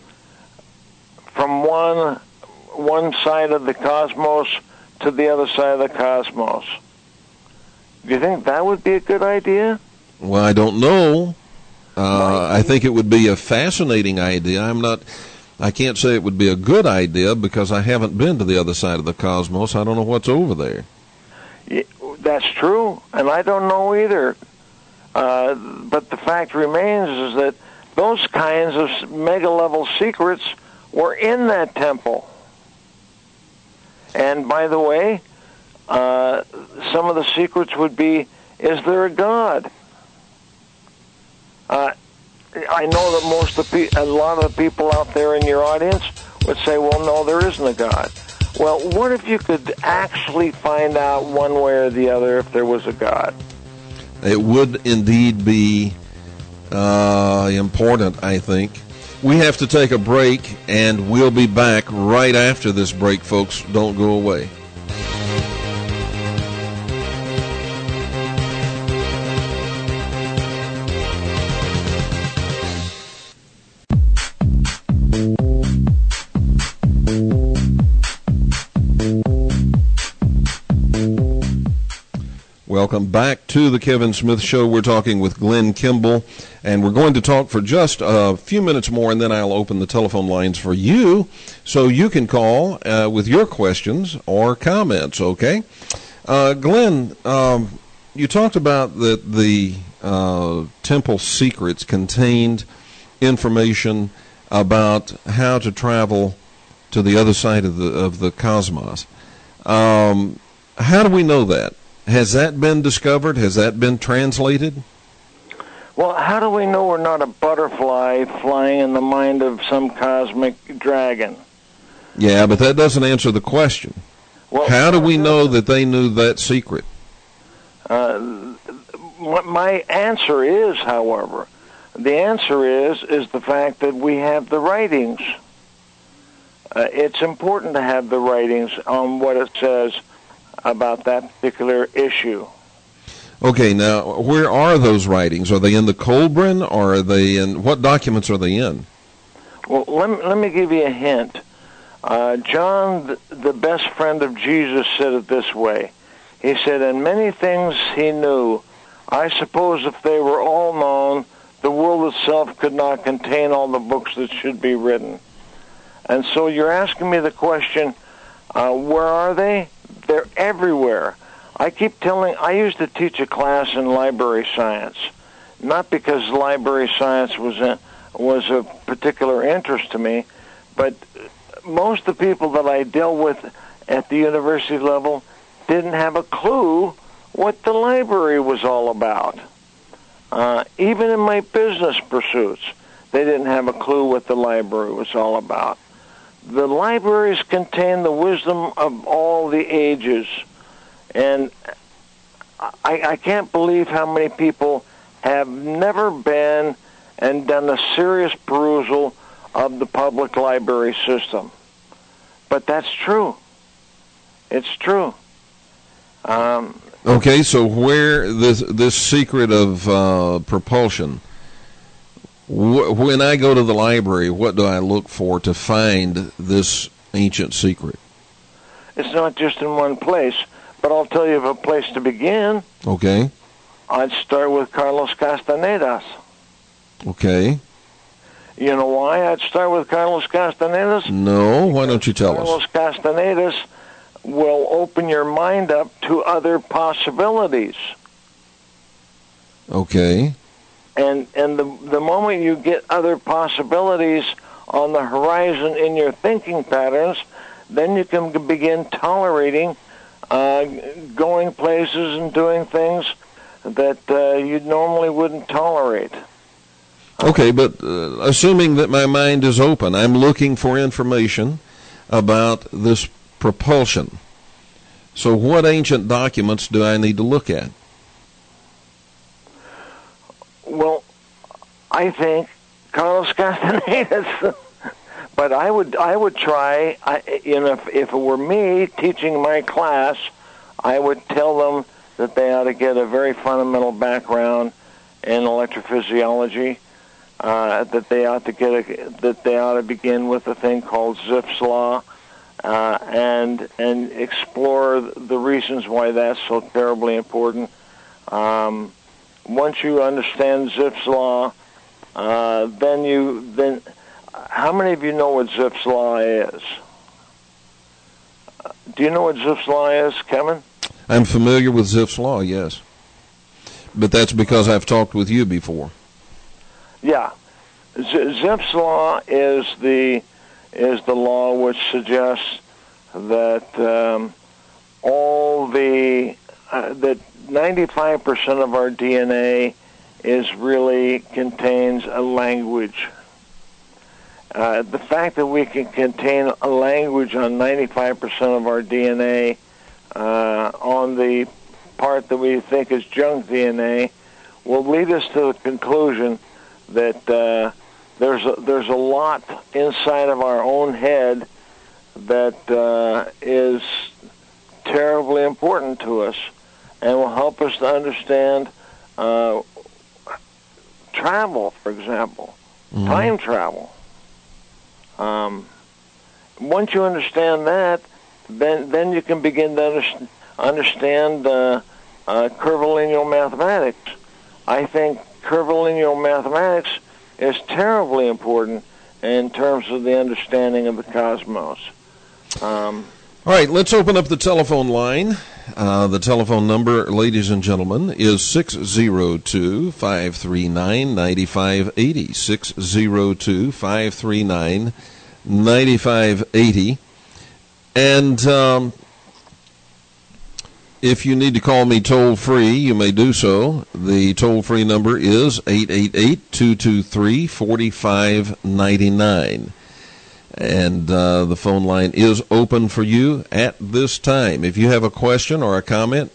from one one side of the cosmos to the other side of the cosmos. Do you think that would be a good idea? Well, I don't know. Uh, I think it would be a fascinating idea. I'm not. I can't say it would be a good idea because I haven't been to the other side of the cosmos. I don't know what's over there. Yeah, that's true, and I don't know either. Uh, but the fact remains is that those kinds of mega-level secrets were in that temple. And by the way, uh, some of the secrets would be, is there a God? Uh, I know that most of the pe- a lot of the people out there in your audience would say, well, no, there isn't a God. Well, what if you could actually find out one way or the other if there was a God? It would indeed be uh, important, I think. We have to take a break, and we'll be back right after this break, folks. Don't go away. Welcome back to the Kevin Smith Show. We're talking with Glenn Kimball, and we're going to talk for just a few minutes more, and then I'll open the telephone lines for you so you can call uh, with your questions or comments, okay? Uh, Glenn, um, you talked about that the uh, temple secrets contained information about how to travel to the other side of the of the cosmos. Um, how do we know that? Has that been discovered? Has that been translated? Well, how do we know we're not a butterfly flying in the mind of some cosmic dragon? Yeah, but that doesn't answer the question. Well, how do we know that they knew that secret? Uh, my answer is, however, the answer is is the fact that we have the writings. Uh, it's important to have the writings on what it says about that particular issue. Okay, now, where are those writings? Are they in the Kolbrin, or are they in, what documents are they in? Well, let me, let me give you a hint. Uh, John, the, the best friend of Jesus, said it this way. He said, "And many things he knew. I suppose if they were all known, the world itself could not contain all the books that should be written." And so you're asking me the question, uh, where are they? They're everywhere. I keep telling, I used to teach a class in library science, not because library science was a, was a particular interest to me, but most of the people that I dealt with at the university level didn't have a clue what the library was all about. Uh, even in my business pursuits, they didn't have a clue what the library was all about. The libraries contain the wisdom of all the ages, and I, I can't believe how many people have never been and done a serious perusal of the public library system. But that's true. It's true. Um, okay, so where this this secret of uh, propulsion, wh- when I go to the library, what do I look for to find this ancient secret? It's not just in one place, but I'll tell you of a place to begin. Okay. I'd start with Carlos Castanedas. Okay. You know why I'd start with Carlos Castanedas? No, why don't you tell Carlos us? Carlos Castanedas will open your mind up to other possibilities. Okay. And and the the moment you get other possibilities on the horizon in your thinking patterns, then you can begin tolerating uh, going places and doing things that uh, you normally wouldn't tolerate. Okay, but uh, assuming that my mind is open, I'm looking for information about this propulsion. So what ancient documents do I need to look at? Well, I think Carlos Castanedas. But I would I would try, I, you know, if, if it were me teaching my class, I would tell them that they ought to get a very fundamental background in electrophysiology, uh, that they ought to get a, that they ought to begin with a thing called Zipf's law, uh, and and explore the reasons why that's so terribly important. Um, once you understand Zipf's law, uh, then you then. How many of you know what Zipf's law is? Do you know what Zipf's law is, Kevin? I'm familiar with Zipf's law, yes. But that's because I've talked with you before. Yeah. Z- Zipf's law is the is the law which suggests that um, all the uh, that ninety-five percent of our D N A is really contains a language. Uh, the fact that we can contain a language on ninety-five percent of our D N A uh, on the part that we think is junk D N A will lead us to the conclusion that uh, there's a, there's a lot inside of our own head that uh, is terribly important to us and will help us to understand uh, travel, for example, mm-hmm. time travel. Um, once you understand that, then then you can begin to under, understand uh, uh, curvilineal mathematics. I think curvilineal mathematics is terribly important in terms of the understanding of the cosmos. Um, All right, let's open up the telephone line. Uh, the telephone number, ladies and gentlemen, is six oh two, five three nine, nine five eight zero. six oh two, five three nine, nine five eight zero. And um, if you need to call me toll-free, you may do so. The toll-free number is eight eight eight, two two three, four five nine nine. And uh, the phone line is open for you at this time. If you have a question or a comment,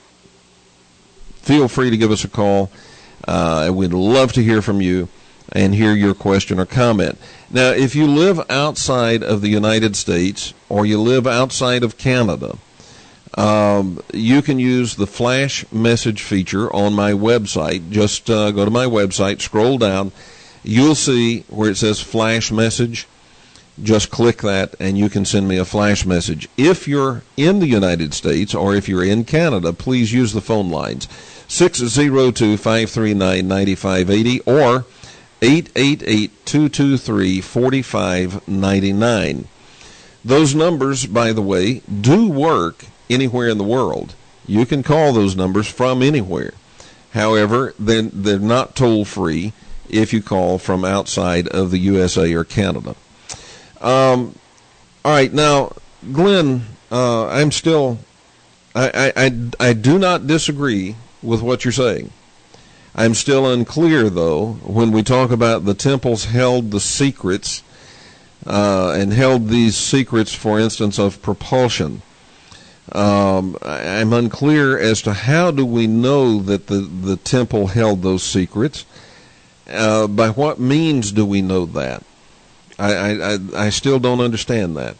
feel free to give us a call. Uh, we'd love to hear from you and hear your question or comment. Now, if you live outside of the United States or you live outside of Canada, um, you can use the flash message feature on my website. Just uh, go to my website, scroll down. You'll see where it says flash message. Just click that, and you can send me a flash message. If you're in the United States or if you're in Canada, please use the phone lines, six oh two, five three nine, nine five eight zero or eight eight eight, two two three, four five nine nine. Those numbers, by the way, do work anywhere in the world. You can call those numbers from anywhere. However, they're, they're not toll-free if you call from outside of the U S A or Canada. Um, all right, now, Glenn, uh, I'm still, I, I, I, I do not disagree with what you're saying. I'm still unclear, though, when we talk about the temples held the secrets, uh, and held these secrets, for instance, of propulsion. Um, I, I'm unclear as to how do we know that the, the temple held those secrets. Uh, by what means do we know that? I, I, I still don't understand that.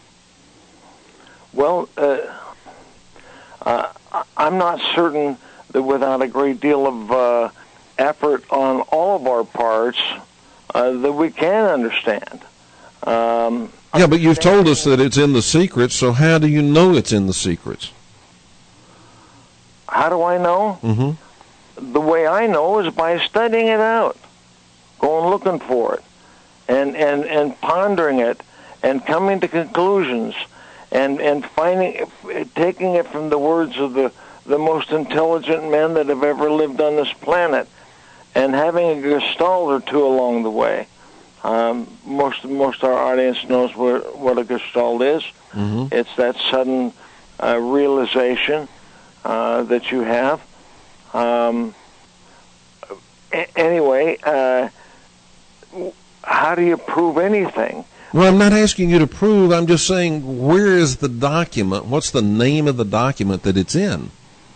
Well, uh, uh, I'm not certain that without a great deal of uh, effort on all of our parts uh, that we can understand. Um, yeah, but you've told us that it's in the secrets, so how do you know it's in the secrets? How do I know? Mm-hmm. The way I know is by studying it out, going looking for it. And, and, and pondering it and coming to conclusions and, and finding, taking it from the words of the, the most intelligent men that have ever lived on this planet and having a gestalt or two along the way. Um, most, most of our audience knows what, what a gestalt is. Mm-hmm. It's that sudden uh, realization uh, that you have. Um, a- anyway, uh, how do you prove anything? Well, I'm not asking you to prove. I'm just saying, where is the document? What's the name of the document that it's in?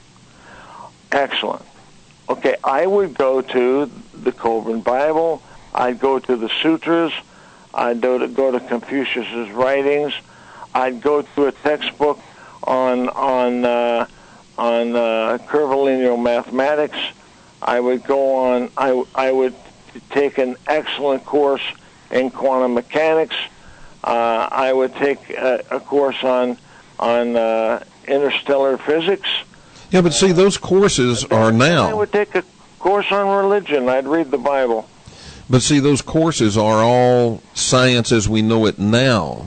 Excellent. Okay, I would go to the Coburn Bible. I'd go to the Sutras. I'd go to, go to Confucius's writings. I'd go to a textbook on on uh, on uh, curvilinear mathematics. I would go on. I I would. take an excellent course in quantum mechanics. Uh, I would take a, a course on on uh, interstellar physics. Yeah, but see, those courses are now. I would take a course on religion. I'd read the Bible. But see, those courses are all science as we know it now.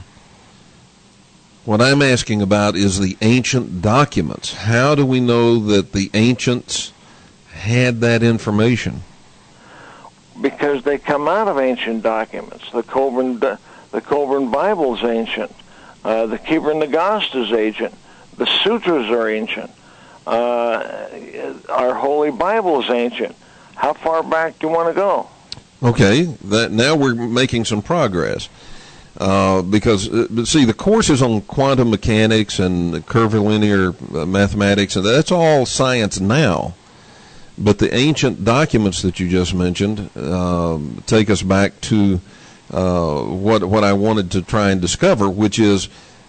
What I'm asking about is the ancient documents. How do we know that the ancients had that information? Because they come out of ancient documents. The Coburn, the Coburn Bible is ancient. Uh, the Kebra Nagast is ancient. The Sutras are ancient. Uh, our Holy Bible is ancient. How far back do you want to go? Okay, that now we're making some progress. Uh, because, uh, see, the courses on quantum mechanics and curvilinear uh, mathematics, and that's all science now. But the ancient documents that you just mentioned uh, take us back to uh, what what I wanted to try and discover, which is,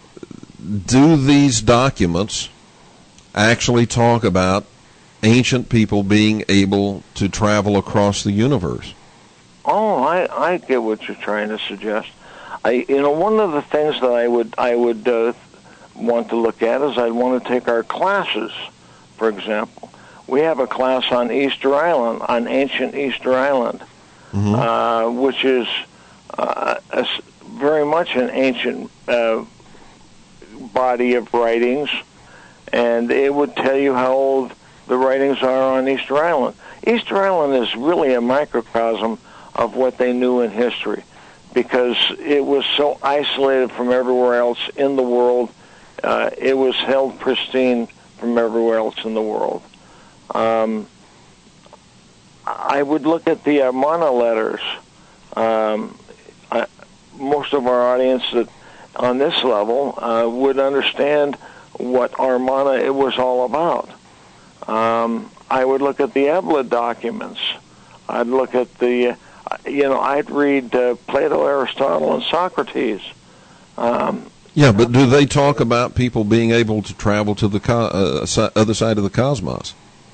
do these documents actually talk about ancient people being able to travel across the universe? Oh, I, I get what you're trying to suggest. I, you know, one of the things that I would I would uh, want to look at is I'd want to take our classes, for example. We have a class on Easter Island, on ancient Easter Island, mm-hmm. uh, which is uh, a, very much an ancient uh, body of writings, and it would tell you how old the writings are on Easter Island. Easter Island is really a microcosm of what they knew in history, because it was so isolated from everywhere else in the world. Uh, it was held pristine from everywhere else in the world. Um, I would look at the Amarna letters. Um, I, most of our audience that on this level uh, would understand what Amarna it was all about. Um, I would look at the Ebla documents. I'd look at the, uh, you know, I'd read uh, Plato, Aristotle, and Socrates. Um, yeah, but do they talk about people being able to travel to the co- uh, si- other side of the cosmos?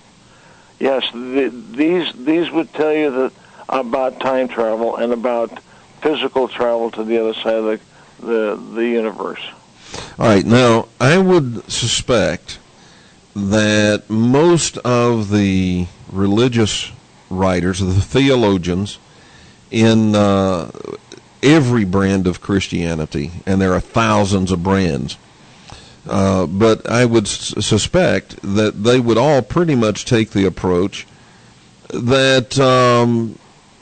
Yes, the, these these would tell you that about time travel and about physical travel to the other side of the the, the universe. All right, now I would suspect that most of the religious writers, the theologians, in uh, every brand of Christianity, and there are thousands of brands, uh, but I would s- suspect that they would all pretty much take the approach that um,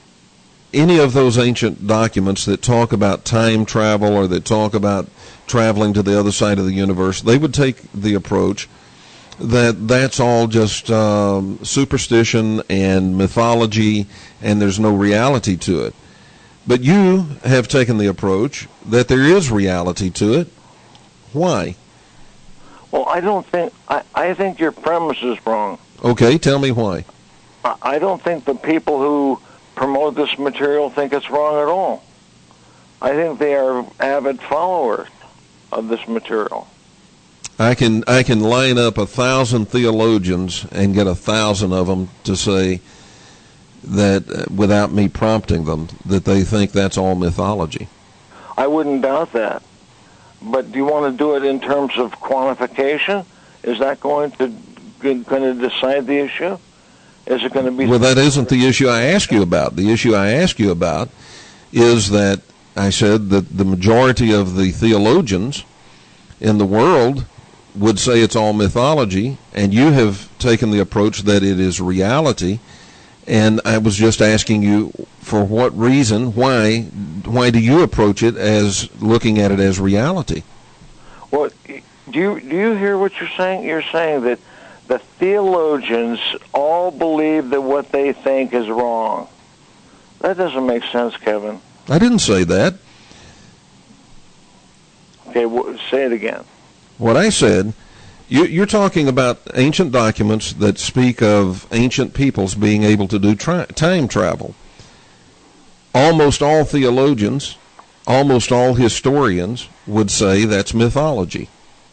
any of those ancient documents that talk about time travel or that talk about traveling to the other side of the universe, they would take the approach that that's all just um, superstition and mythology, and there's no reality to it. But you have taken the approach that there is reality to it. Why? Well, I don't think, I, I think your premise is wrong. Okay, tell me why. I, I don't think the people who promote this material think it's wrong at all. I think they are avid followers of this material. I can I can line up a thousand theologians and get a thousand of them to say that, uh, without me prompting them, that they think that's all mythology. I wouldn't doubt that. But do you want to do it in terms of quantification? Is that going to going to decide the issue? Is it going to be? Well, that isn't the issue I asked you about. The issue I asked you about is that I said that the majority of the theologians in the world would say it's all mythology, and you have taken the approach that it is reality. And I was just asking you, for what reason, why, why do you approach it as looking at it as reality? Well, do you do you hear what you're saying? You're saying that the theologians all believe that what they think is wrong. That doesn't make sense, Kevin. I didn't say that. Okay, well, say it again. What I said, you, you're talking about ancient documents that speak of ancient peoples being able to do tri- time travel. Almost all theologians, almost all historians would say that's mythology.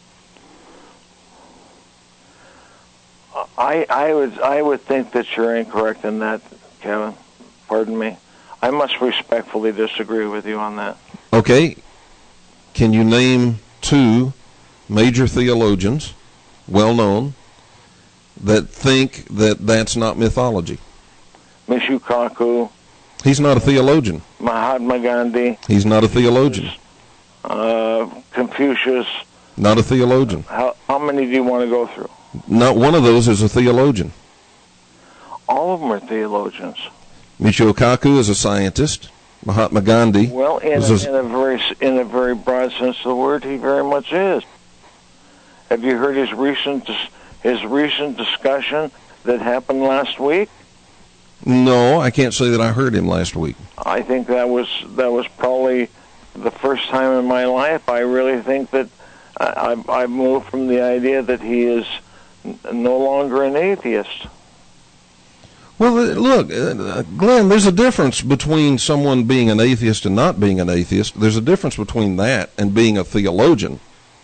I, I would I would think that you're incorrect in that, Kevin. Pardon me. I must respectfully disagree with you on that. Okay. Can you name two major theologians, well known, that think that that's not mythology? Michio Kaku. He's not a theologian. Mahatma Gandhi. He's not a theologian. Uh, Confucius. Not a theologian. How, how many do you want to go through? Not one of those is a theologian. All of them are theologians. Michio Kaku is a scientist. Mahatma Gandhi. Well, in a, a, in a very in a very broad sense of the word, he very much is. Have you heard his recent his recent discussion that happened last week? No, I can't say that I heard him last week. I think that was that was probably the first time in my life I really think that I, I, I moved from the idea that he is no longer an atheist. Well, look, uh, Glenn, there's a difference between someone being an atheist and not being an atheist. There's a difference between that and being a theologian.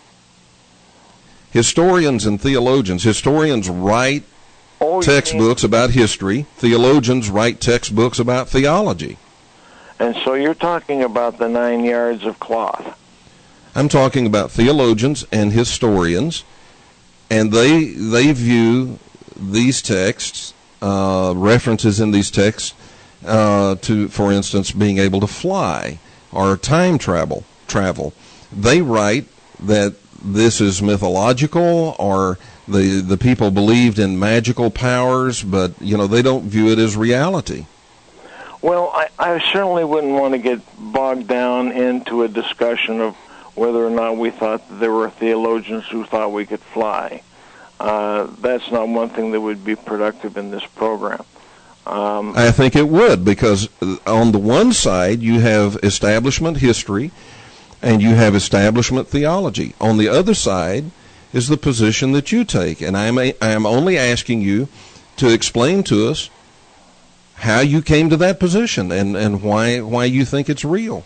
Historians and theologians, historians write oh, textbooks mean- about history. Theologians write textbooks about theology. And so you're talking about the nine yards of cloth. I'm talking about theologians and historians, and they they view these texts, uh, references in these texts, uh, to, for instance, being able to fly or time travel. Travel. They write that this is mythological, or the the people believed in magical powers, but you know they don't view it as reality? Well, I, I certainly wouldn't want to get bogged down into a discussion of whether or not we thought that there were theologians who thought we could fly. Uh, that's not one thing that would be productive in this program. Um, I think it would, because on the one side you have establishment history and you have establishment theology. On the other side is the position that you take, and I'm a, I am only asking you to explain to us how you came to that position and, and why why you think it's real.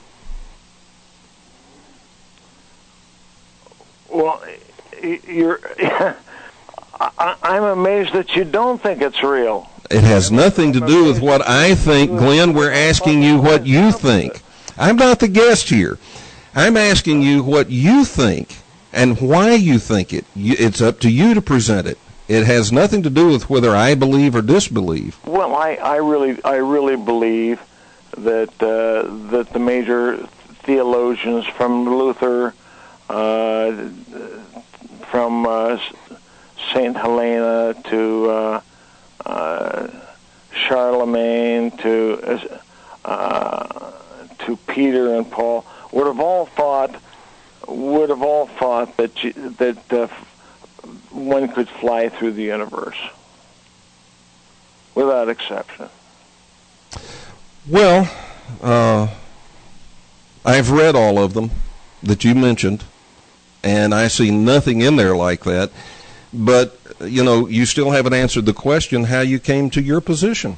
Well, you're. I, I'm amazed that you don't think it's real. It has nothing to do with what I think, Glenn. We're asking you what you think. I'm not the guest here. I'm asking you what you think and why you think it. It's up to you to present it. It has nothing to do with whether I believe or disbelieve. Well, I, I really, I really believe that uh, that the major theologians, from Luther, uh, from uh, Saint Helena to uh, uh, Charlemagne to uh, to Peter and Paul, would have all thought would have all thought that you, that. Uh, one could fly through the universe, without exception. Well, uh, I've read all of them that you mentioned, and I see nothing in there like that. But, you know, you still haven't answered the question how you came to your position.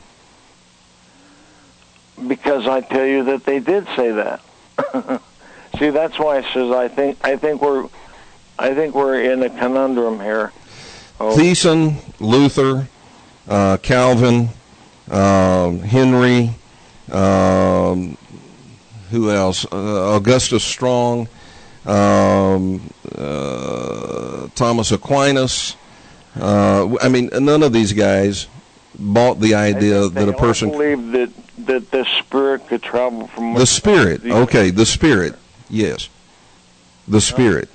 Because I tell you that they did say that. See, that's why I says I think I think we're I think we're in a conundrum here. Oh. Thiessen, Luther, uh, Calvin, uh, Henry, um, who else? Uh, Augustus Strong, um, uh, Thomas Aquinas. Uh, I mean, none of these guys bought the idea that a person believed that that the spirit could travel from the spirit. Okay, the spirit. Yes, the spirit.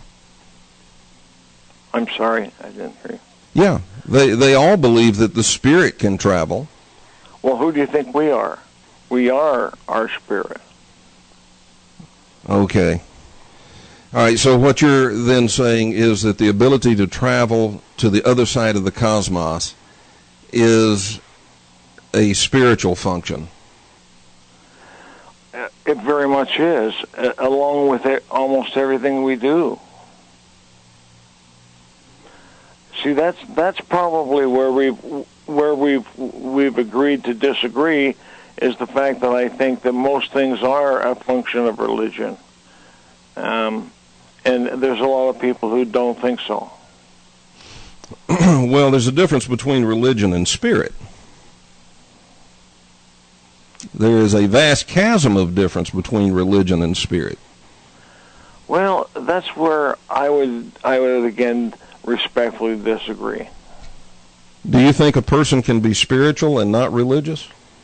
I'm sorry, I didn't hear you. Yeah, they they all believe that the spirit can travel. Well, who do you think we are? We are our spirit. Okay. All right, so what you're then saying is that the ability to travel to the other side of the cosmos is a spiritual function. It very much is, uh, along with it, almost everything we do. See, that's that's probably where we've where we've we've agreed to disagree, is the fact that I think that most things are a function of religion, um, and there's a lot of people who don't think so. Well, there's a difference between religion and spirit. There is a vast chasm of difference between religion and spirit. Well, that's where I would I would again respectfully disagree. Do you think a person can be spiritual and not religious?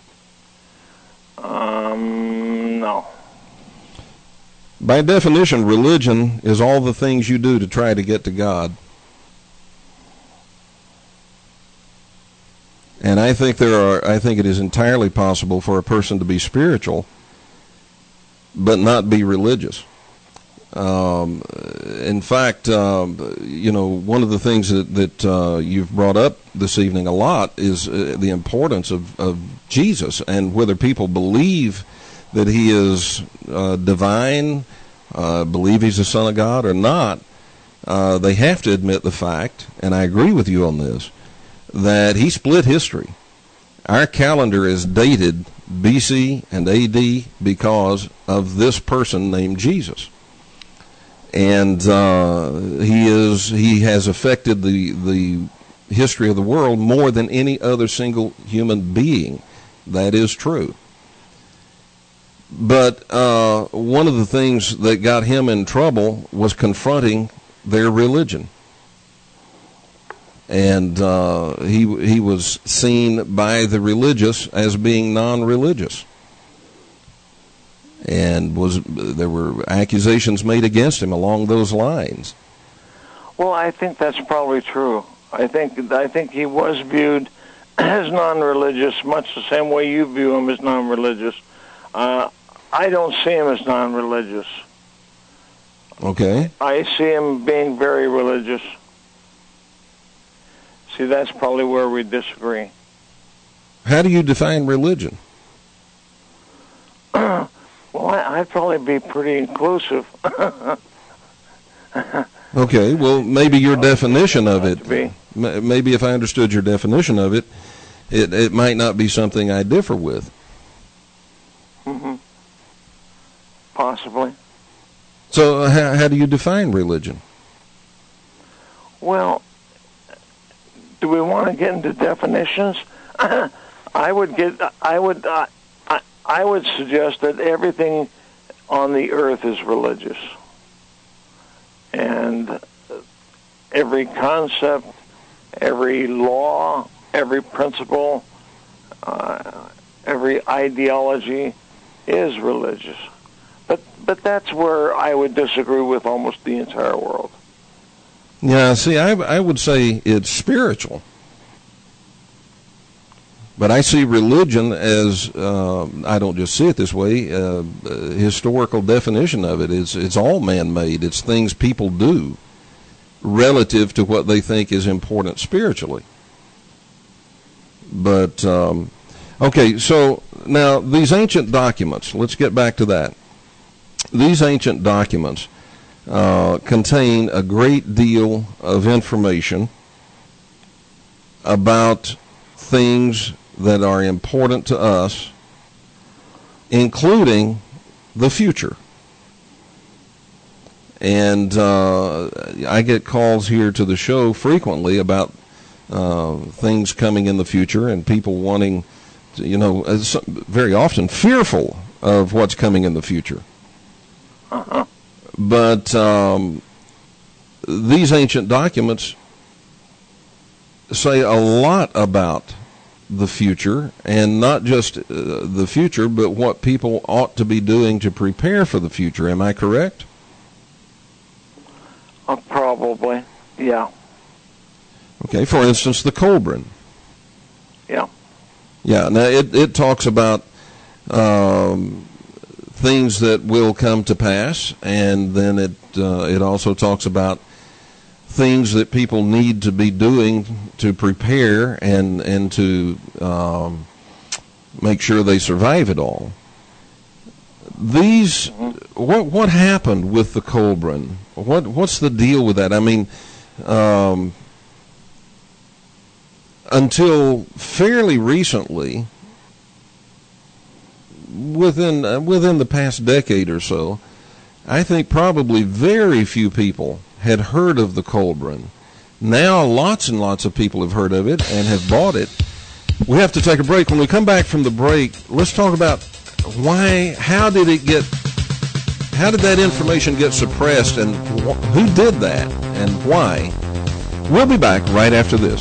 Um, no. By definition, religion is all the things you do to try to get to God. And I think there are I think it is entirely possible for a person to be spiritual but not be religious. Um, in fact, um, you know, one of the things that, that uh, you've brought up this evening a lot is uh, the importance of, of Jesus, and whether people believe that he is uh, divine, uh, believe he's the Son of God or not, uh, they have to admit the fact, and I agree with you on this, that he split history. Our calendar is dated B C and A D because of this person named Jesus. And uh, he is he has affected the the history of the world more than any other single human being. That is true. But uh, one of the things that got him in trouble was confronting their religion. And uh, he he was seen by the religious as being non-religious. And was there were accusations made against him along those lines. Well, I think that's probably true. I think I think he was viewed as non-religious, much the same way you view him as non-religious. Uh, I don't see him as non-religious. Okay. I see him being very religious. See, that's probably where we disagree. How do you define religion? Well, I, I'd probably be pretty inclusive. Okay, well, maybe your definition of it, Be. maybe if I understood your definition of it, it, it might not be something I differ with. Mm-hmm. Possibly. So uh, how, how do you define religion? Well, do we want to get into definitions? I would get. I would. Uh, I, I would suggest that everything on the earth is religious, and every concept, every law, every principle, uh, every ideology is religious. But but that's where I would disagree with almost the entire world. Yeah, see, I, I would say it's spiritual. But I see religion as, uh, I don't just see it this way, uh, uh, historical definition of it is it's all man-made. It's things people do relative to what they think is important spiritually. But, um, okay, so now these ancient documents, let's get back to that. These ancient documents uh, contain a great deal of information about things that are important to us, including the future. And uh, I get calls here to the show frequently about uh, things coming in the future and people wanting, to, you know, very often fearful of what's coming in the future. Uh-huh. But um, these ancient documents say a lot about the future, and not just uh, the future, but what people ought to be doing to prepare for the future. Am I correct? Uh, probably, yeah. Okay, for instance, the Kolbrin. Yeah. Yeah, now it, it talks about um, things that will come to pass, and then it uh, it also talks about things that people need to be doing to prepare and and to um, make sure they survive it all. These, what what happened with the Kolbrin? What what's the deal with that? I mean, um, until fairly recently, within uh, within the past decade or so, I think probably very few people had heard of the Kolbrin. Now lots and lots of people have heard of it and have bought it. We have to take a break. When we come back from the break, let's talk about why, how did it get, how did that information get suppressed, and wh- who did that and why? We'll be back right after this.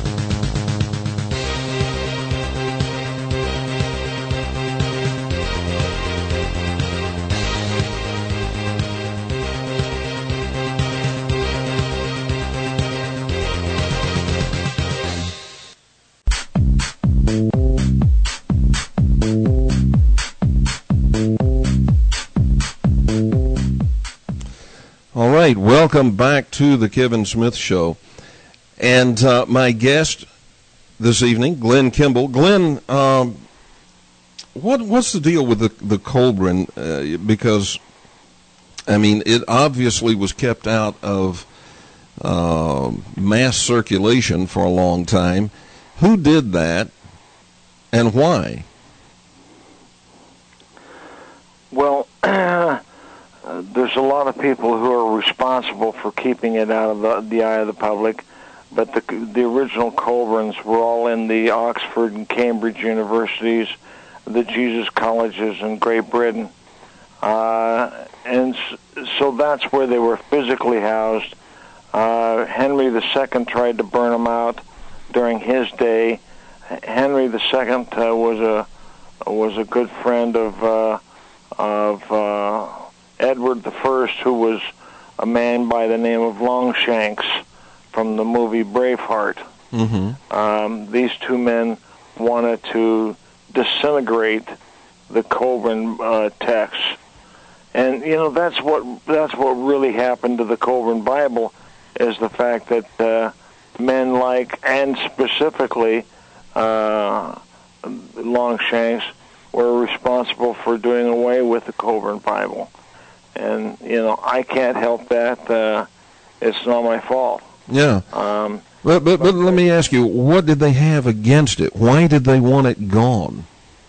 All right, welcome back to the Kevin Smith Show. And uh, my guest this evening, Glenn Kimball. Glenn, um, what what's the deal with the, the Kolbrin? Uh, because, I mean, it obviously was kept out of uh, mass circulation for a long time. Who did that, and why? Well, uh, there's a lot of people who are responsible for keeping it out of the, the eye of the public, but the the original Kolbrins were all in the Oxford and Cambridge universities, the Jesus colleges in Great Britain, uh, and so that's where they were physically housed. Uh, Henry the Second tried to burn them out during his day. Henry the Second uh, was a was a good friend of uh, of uh, Edward the First, who was a man by the name of Longshanks from the movie Braveheart. Mm-hmm. Um, these two men wanted to disintegrate the Coburn uh, text, and you know that's what that's what really happened to the Coburn Bible, is the fact that uh, men like, and specifically uh, Longshanks, were responsible for doing away with the Coburn Bible. And, you know, I can't help that. Uh, it's not my fault. Yeah. Um, but, but, but let me ask you, what did they have against it? Why did they want it gone?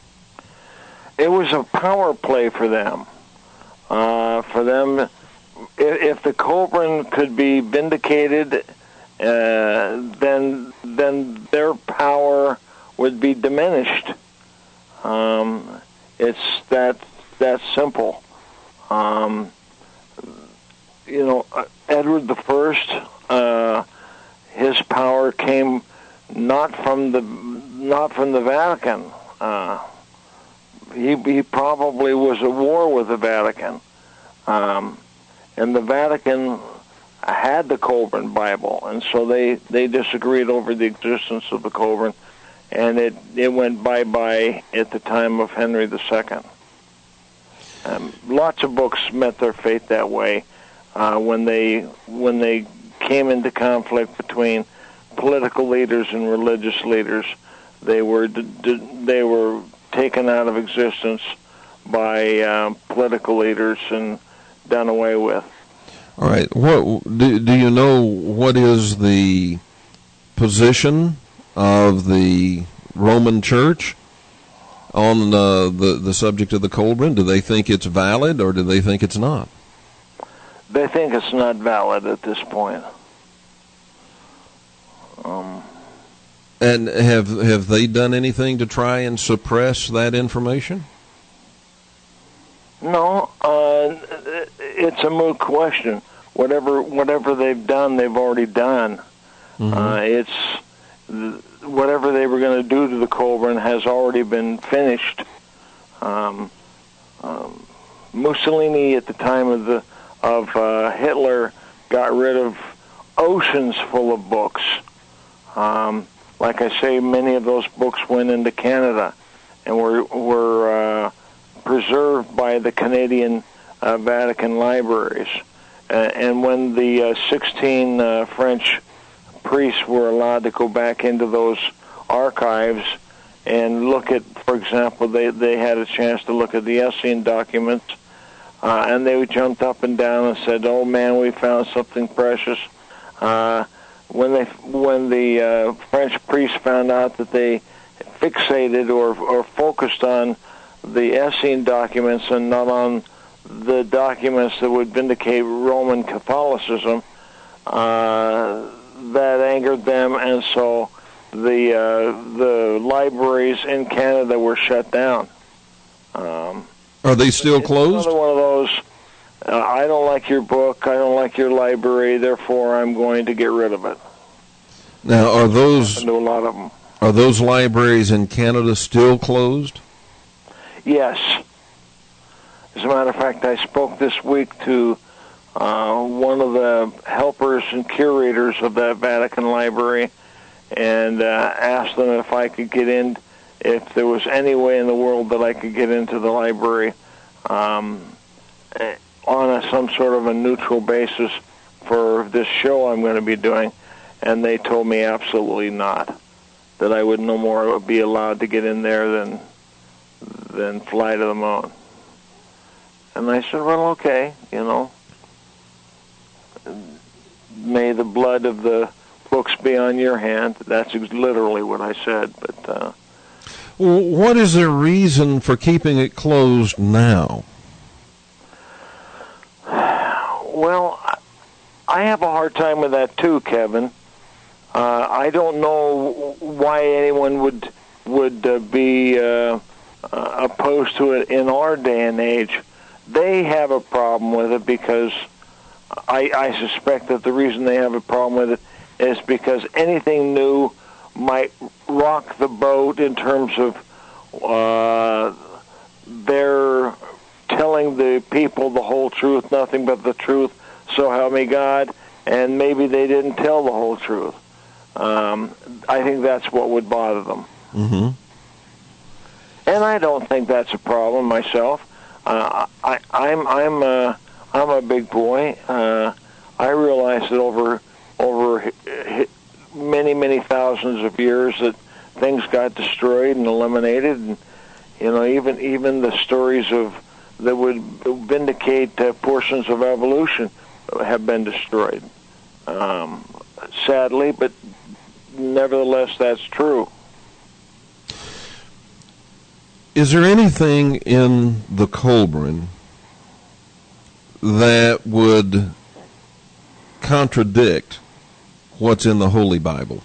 It was a power play for them. Uh, for them, if, if the Coburn could be vindicated, uh, then then their power would be diminished. Um, it's that that simple. Um, you know, Edward the First, uh, his power came not from the not from the Vatican. Uh, he he probably was at war with the Vatican, um, and the Vatican had the Coburn Bible, and so they, they disagreed over the existence of the Coburn, and it it went bye bye at the time of Henry the Second. Um, lots of books met their fate that way uh, when they when they came into conflict between political leaders and religious leaders. They were d- d- they were taken out of existence by uh, political leaders and done away with. All right. What do do you know? What is the position of the Roman Church on uh, the the subject of the Coburn? Do they think it's valid, or do they think it's not? They think it's not valid at this point. Um, and have have they done anything to try and suppress that information? No, uh, it's a moot question. Whatever whatever they've done, they've already done. Mm-hmm. Uh, it's whatever they were going to do to the Coburn has already been finished. Um, um, Mussolini, at the time of the of uh, Hitler, got rid of oceans full of books. Um, like I say, many of those books went into Canada and were were uh, preserved by the Canadian uh, Vatican libraries. Uh, and when the uh, sixteen uh, French priests were allowed to go back into those archives and look at, for example, they, they had a chance to look at the Essene documents, uh, and they jumped up and down and said, "Oh man, we found something precious." Uh, when they when the uh, French priests found out that they fixated or or focused on the Essene documents and not on the documents that would vindicate Roman Catholicism, uh, that angered them, and so the uh, the libraries in Canada were shut down. Um, Are they still closed? Another one of those. Uh, I don't like your book. I don't like your library. Therefore, I'm going to get rid of it. Now, are those I know a lot of them. Are those libraries in Canada still closed? Yes. As a matter of fact, I spoke this week to uh, one of the helpers and curators of that Vatican library, and uh, asked them if I could get in, if there was any way in the world that I could get into the library um, on a, some sort of a neutral basis for this show I'm going to be doing, and they told me absolutely not, that I would no more be allowed to get in there than than fly to the moon. And I said, well, okay, you know, may the blood of the books be on your hand. That's literally what I said. But uh, what is the reason for keeping it closed now? Well, I have a hard time with that too, Kevin. Uh, I don't know why anyone would would uh, be uh, uh, opposed to it in our day and age. They have a problem with it because I, I suspect that the reason they have a problem with it is because anything new might rock the boat in terms of uh, their telling the people the whole truth, nothing but the truth, so help me God, and maybe they didn't tell the whole truth. Um, I think that's what would bother them. Mm-hmm. And I don't think that's a problem myself. Uh, I, I'm I'm a, I'm a big boy. Uh, I realize that over over many many thousands of years that things got destroyed and eliminated, and you know even even the stories of that would vindicate uh, portions of evolution have been destroyed. Um, sadly, but nevertheless, that's true. Is there anything in the Kolbrin that would contradict what's in the Holy Bible?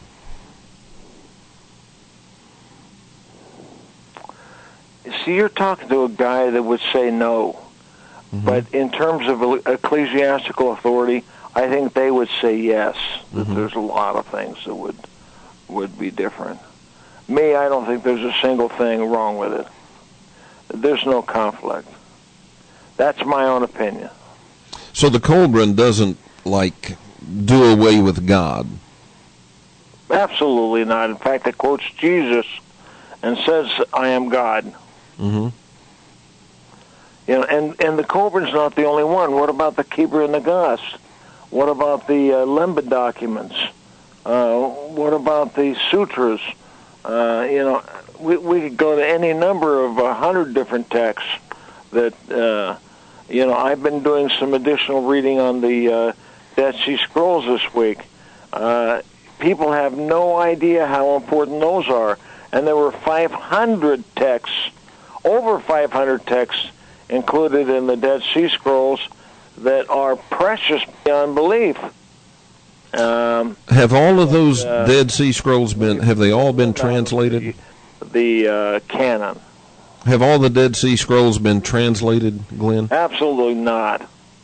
See, you're talking to a guy that would say no. Mm-hmm. But in terms of ecclesiastical authority, I think they would say yes, that mm-hmm. there's a lot of things that would would be different. Me, I don't think there's a single thing wrong with it. There's no conflict. That's my own opinion. So the Kolbrin doesn't, like, do away with God? Absolutely not. In fact, it quotes Jesus and says, I am God. Mm-hmm. You know, and, and the Kolbrin's not the only one. What about the Keber and the Gas? What about the uh, Lemba documents? Uh, what about the sutras? Uh, you know, we we could go to any number of a hundred different texts that, uh, you know, I've been doing some additional reading on the uh, Dead Sea Scrolls this week. Uh, people have no idea how important those are. And there were five hundred texts, over five hundred texts included in the Dead Sea Scrolls that are precious beyond belief. Um, have all of those uh, Dead Sea Scrolls been, have they all been translated? The, the uh, canon. Have all the Dead Sea Scrolls been translated, Glenn? Absolutely not.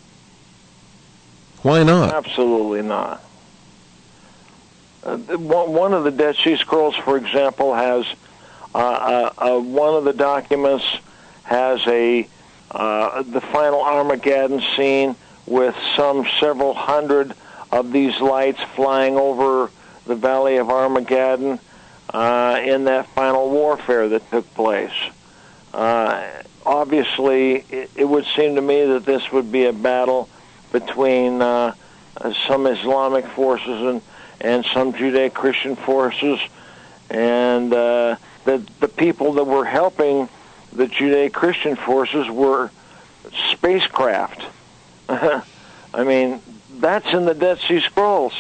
Why not? Absolutely not. Uh, one of the Dead Sea Scrolls, for example, has uh, uh, uh, one of the documents has a uh, the final Armageddon scene with some several hundred of these lights flying over the Valley of Armageddon uh, in that final warfare that took place. Uh, obviously, it, it would seem to me that this would be a battle between uh, some Islamic forces and, and some Judeo-Christian forces, and uh, the, the people that were helping the Judeo-Christian forces were spacecraft. I mean, that's in the Dead Sea Scrolls.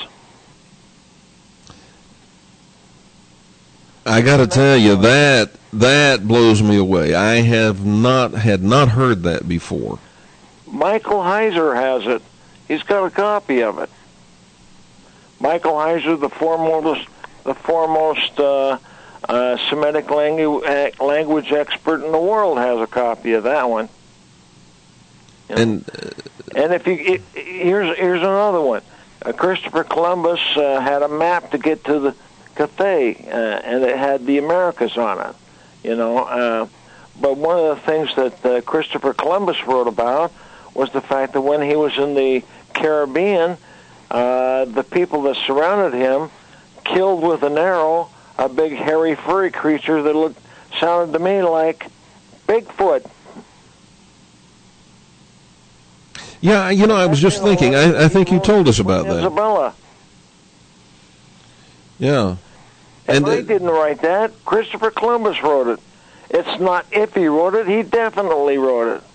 I got to tell you, that that blows me away. I have not had not heard that before. Michael Heiser has it. He's got a copy of it. Michael Heiser, the foremost, the foremost uh, uh, Semitic langu- language expert in the world, has a copy of that one. You know? And uh, and if you it, here's here's another one. Uh, Christopher Columbus uh, had a map to get to the Cathay, uh, and it had the Americas on it. You know, uh, but one of the things that uh, Christopher Columbus wrote about was the fact that when he was in the Caribbean, uh, the people that surrounded him killed with an arrow a big hairy furry creature that looked sounded to me like Bigfoot. Yeah, you know, I was just thinking. I, I think you told us about that. Isabella. Yeah. And, and I didn't write that. Christopher Columbus wrote it. It's not if he wrote it, he definitely wrote it.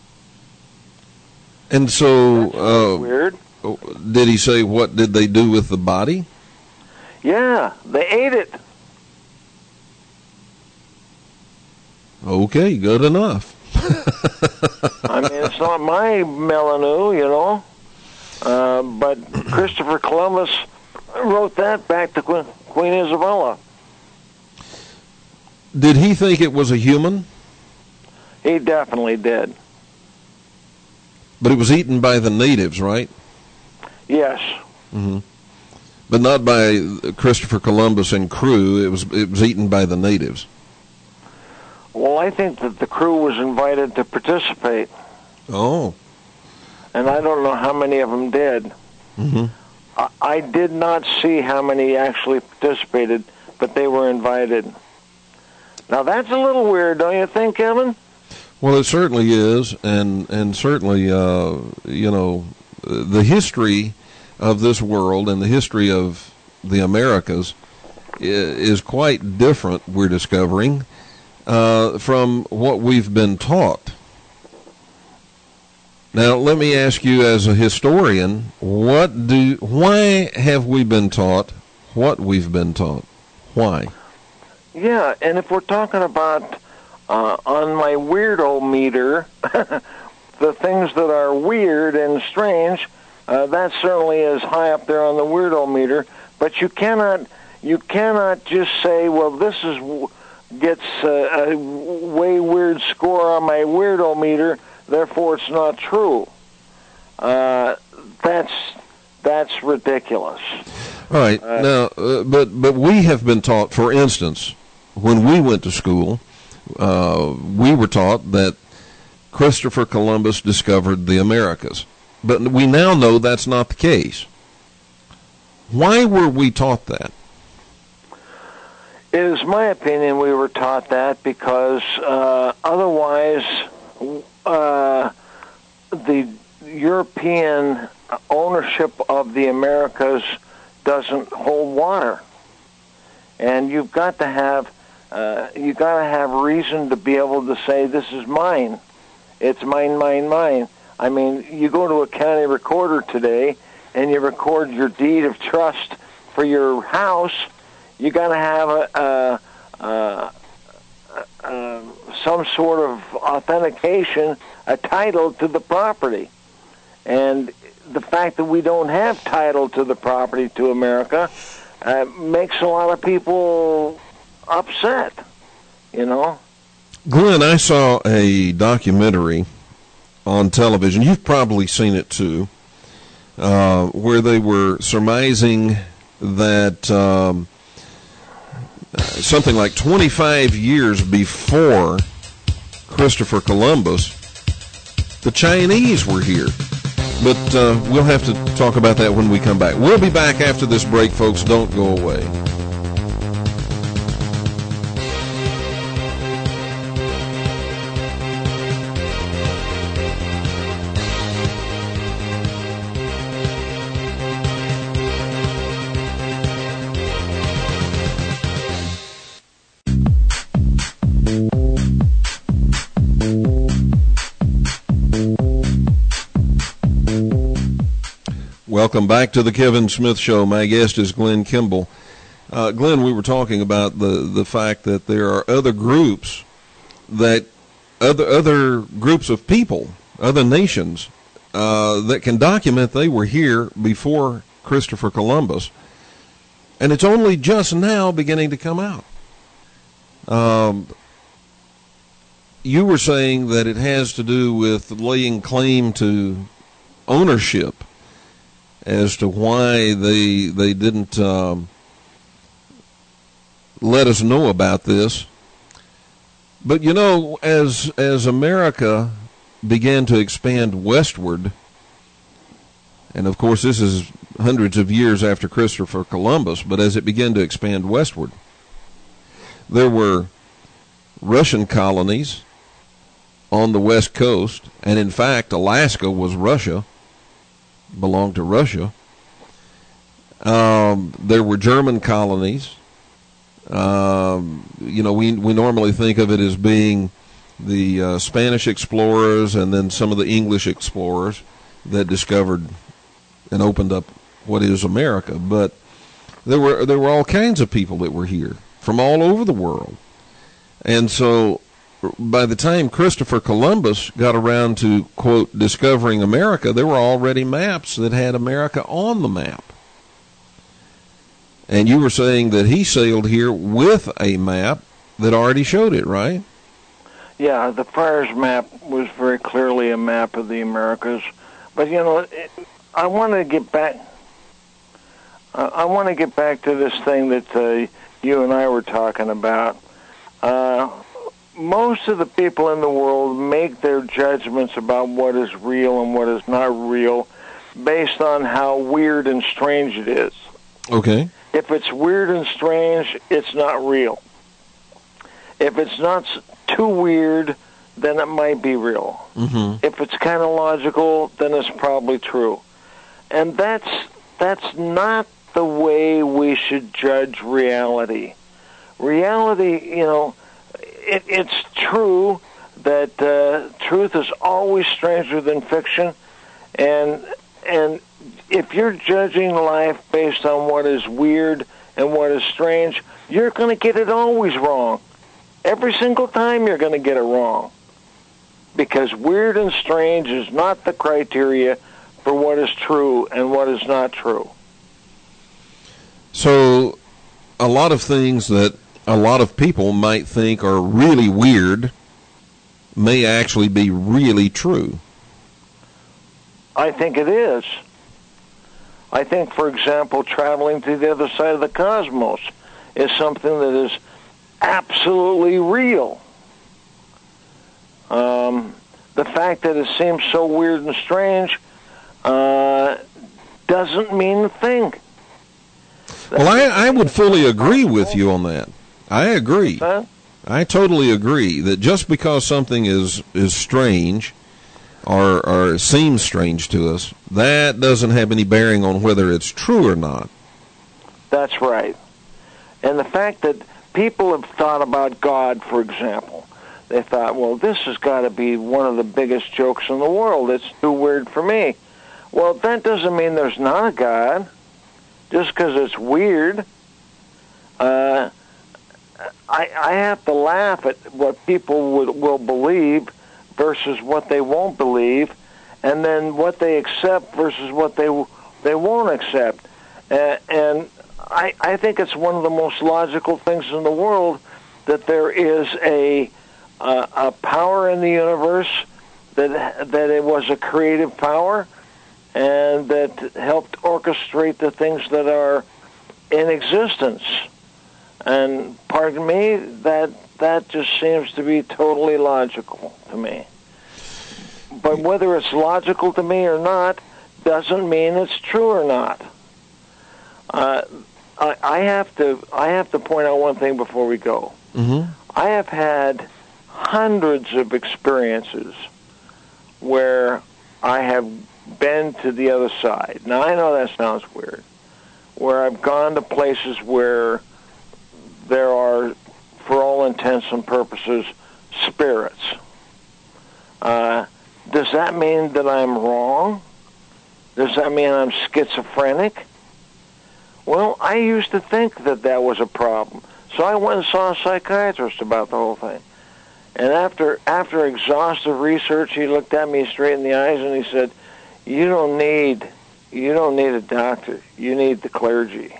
And so, uh, weird. Did he say what did they do with the body? Yeah, they ate it. Okay, good enough. I mean, it's not my Melanu, you know. Uh, but Christopher Columbus wrote that back to Queen, Queen Isabella. Did he think it was a human? He definitely did. But it was eaten by the natives, right? Yes. Mm-hmm. But not by Christopher Columbus and crew. It was it was eaten by the natives. Well, I think that the crew was invited to participate. Oh. and I don't know how many of them did. Mm-hmm. I, I did not see how many actually participated, but they were invited. Now, that's a little weird, don't you think, Kevin? Well, it certainly is, and and certainly, uh, you know, the history of this world and the history of the Americas is quite different, we're discovering, uh, from what we've been taught. Now, let me ask you as a historian, what do, why have we been taught what we've been taught? Why? Yeah, and if we're talking about uh, on my weirdo meter, the things that are weird and strange, uh, that certainly is high up there on the weirdo meter. But you cannot, you cannot just say, well, this is gets a, a way weird score on my weirdo meter, therefore it's not true. Uh, that's that's ridiculous. All right. Uh, now, uh, but but we have been taught, for instance, when we went to school, uh, we were taught that Christopher Columbus discovered the Americas. But we now know that's not the case. Why were we taught that? It is my opinion we were taught that because uh, otherwise uh, the European ownership of the Americas doesn't hold water. And you've got to have uh, you've got to have reason to be able to say, this is mine. It's mine, mine, mine. I mean, you go to a county recorder today and you record your deed of trust for your house, you got to have a, a, a, a, some sort of authentication, a title to the property. And the fact that we don't have title to the property to America uh, makes a lot of people upset, you know. Glenn, I saw a documentary on television, you've probably seen it too, uh, where they were surmising that um, something like twenty-five years before Christopher Columbus, the Chinese were here. But uh, we'll have to talk about that when we come back. We'll be back after this break, folks. Don't go away. Welcome back to the Kevin Smith Show. My guest is Glenn Kimball. Uh, Glenn, we were talking about the, the fact that there are other groups that other other groups of people, other nations uh, that can document they were here before Christopher Columbus, and it's only just now beginning to come out. Um, you were saying that it has to do with laying claim to ownership as to why they they didn't um, let us know about this. But you know, as as America began to expand westward, and of course this is hundreds of years after Christopher Columbus, but as it began to expand westward, there were Russian colonies on the west coast, and in fact Alaska was Russia. belonged to Russia. Um, there were German colonies. Um, you know, we we normally think of it as being the uh, Spanish explorers and then some of the English explorers that discovered and opened up what is America. But there were there were all kinds of people that were here from all over the world. And so by the time Christopher Columbus got around to, quote, discovering America, there were already maps that had America on the map. And you were saying that he sailed here with a map that already showed it, right? Yeah, the Friars map was very clearly a map of the Americas. But, you know, it, I want to get back uh, I want to get back to this thing that uh, you and I were talking about. Uh most of the people in the world make their judgments about what is real and what is not real based on how weird and strange it is. Okay. If it's weird and strange, it's not real. If it's not too weird, then it might be real. Mm-hmm. If it's kind of logical, then it's probably true. And that's that's not the way we should judge reality. Reality, you know, it, it's true that uh, truth is always stranger than fiction, and and if you're judging life based on what is weird and what is strange, you're going to get it always wrong. Every single time you're going to get it wrong, because weird and strange is not the criteria for what is true and what is not true. So a lot of things that a lot of people might think are really weird may actually be really true. I think it is. I think, for example, traveling to the other side of the cosmos is something that is absolutely real. Um, the fact that it seems so weird and strange uh, doesn't mean a thing. Well, I, I would fully agree with you on that. I agree. Huh? I totally agree that just because something is, is strange or, or seems strange to us, that doesn't have any bearing on whether it's true or not. That's right. And the fact that people have thought about God, for example, they thought, well, this has got to be one of the biggest jokes in the world. It's too weird for me. Well, that doesn't mean there's not a God. Just because it's weird, uh, I, I have to laugh at what people would, will believe versus what they won't believe, and then what they accept versus what they they won't accept. Uh, and I, I think it's one of the most logical things in the world that there is a uh, a power in the universe that that it was a creative power, and that helped orchestrate the things that are in existence. And pardon me, that that just seems to be totally logical to me. But whether it's logical to me or not doesn't mean it's true or not. Uh, I, I have to I have to point out one thing before we go. Mm-hmm. I have had hundreds of experiences where I have been to the other side. Now, I know that sounds weird, where I've gone to places where there are, for all intents and purposes, spirits. Uh, does that mean that I'm wrong? Does that mean I'm schizophrenic? Well, I used to think that that was a problem. So I went and saw a psychiatrist about the whole thing. And after after exhaustive research, he looked at me straight in the eyes and he said, You don't need, you don't need a doctor. You need the clergy.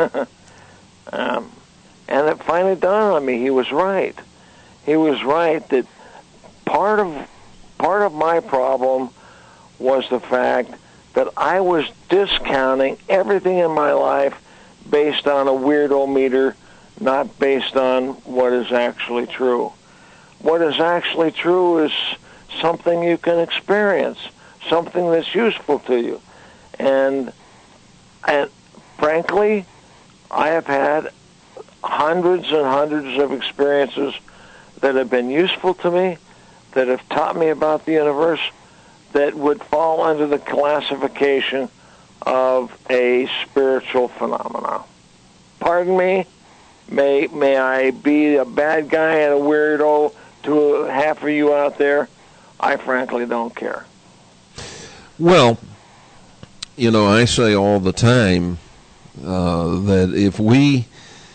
um, and it finally dawned on me he was right. He was right that part of part of my problem was the fact that I was discounting everything in my life based on a weirdo meter, not based on what is actually true. What is actually true is something you can experience, something that's useful to you. And, and frankly, I have had hundreds and hundreds of experiences that have been useful to me, that have taught me about the universe, that would fall under the classification of a spiritual phenomenon. Pardon me, may may I be a bad guy and a weirdo to half of you out there? I frankly don't care. Well, you know, I say all the time uh, that if we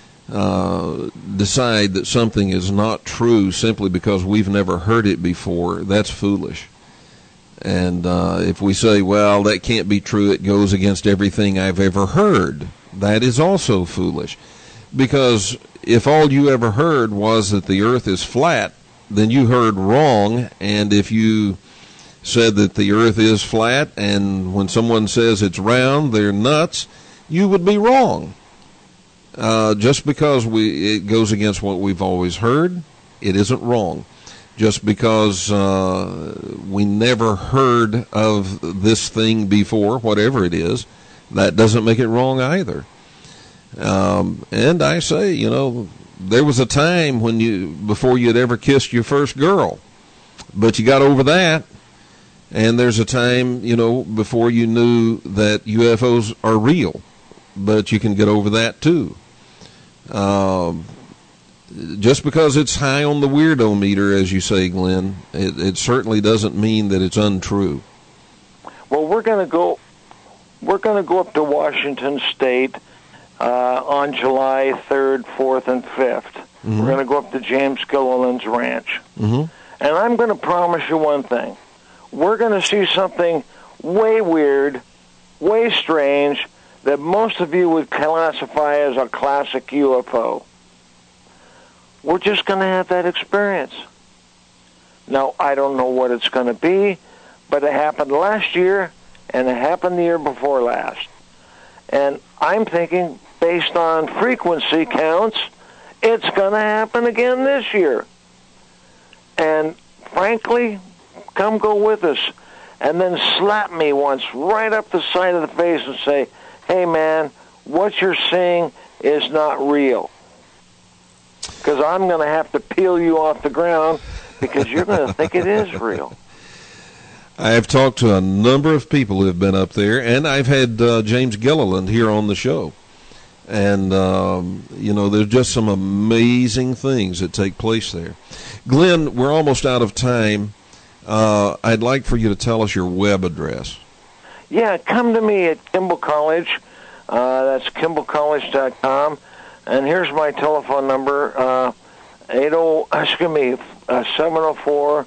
uh, decide that something is not true simply because we've never heard it before, that's foolish. And uh, if we say, well, that can't be true, it goes against everything I've ever heard, that is also foolish. Because if all you ever heard was that the earth is flat, then you heard wrong. And if you said that the earth is flat and when someone says it's round, they're nuts, you would be wrong. Uh, just because we it goes against what we've always heard it isn't wrong. Just because uh, we never heard of this thing before, whatever it is, that doesn't make it wrong either. Um, and I say, you know, there was a time when you, before you'd ever kissed your first girl, but you got over that. And there's a time, you know, before you knew that U F Os are real, but you can get over that too. Um, just because it's high on the weirdo meter, as you say, Glenn, it, it certainly doesn't mean that it's untrue. Well, we're going to go. We're going to go up to Washington State uh, on July third, fourth, and fifth. Mm-hmm. We're going to go up to James Gilliland's ranch, mm-hmm. and I'm going to promise you one thing: we're going to see something way weird, way strange, that most of you would classify as a classic U F O. We're just going to have that experience. Now, I don't know what it's going to be, but it happened last year, and it happened the year before last. And I'm thinking, based on frequency counts, it's going to happen again this year. And frankly, come go with us. And then slap me once right up the side of the face and say, hey, man, what you're seeing is not real. Because I'm going to have to peel you off the ground because you're going to think it is real. I have talked to a number of people who have been up there, and I've had uh, James Gilliland here on the show. And, um, you know, there's just some amazing things that take place there. Glenn, we're almost out of time. Uh, I'd like for you to tell us your web address. Yeah, come to me at Kimball College. Uh, that's kimball college dot com. And here's my telephone number, uh, eight oh, excuse me, uh, seven oh four,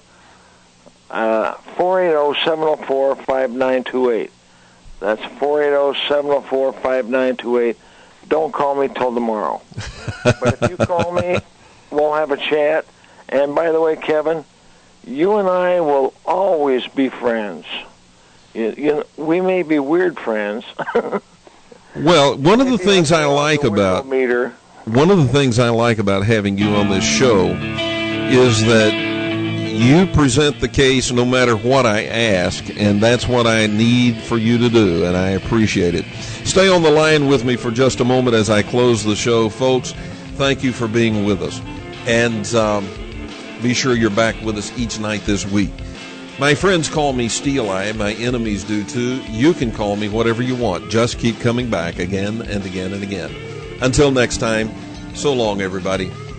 uh, four eight zero, seven oh four, five nine two eight. That's four eight zero, seven oh four, five nine two eight. Don't call me till tomorrow. But if you call me, we'll have a chat. And by the way, Kevin, you and I will always be friends. You, you know, we may be weird friends. Well, one of the things I like about one of the things I like about having you on this show is that you present the case no matter what I ask, and that's what I need for you to do, and I appreciate it. Stay on the line with me for just a moment as I close the show, folks. Thank you for being with us, and um, be sure you're back with us each night this week. My friends call me Steel Eye. My enemies do too. You can call me whatever you want. Just keep coming back again and again and again. Until next time, so long, everybody.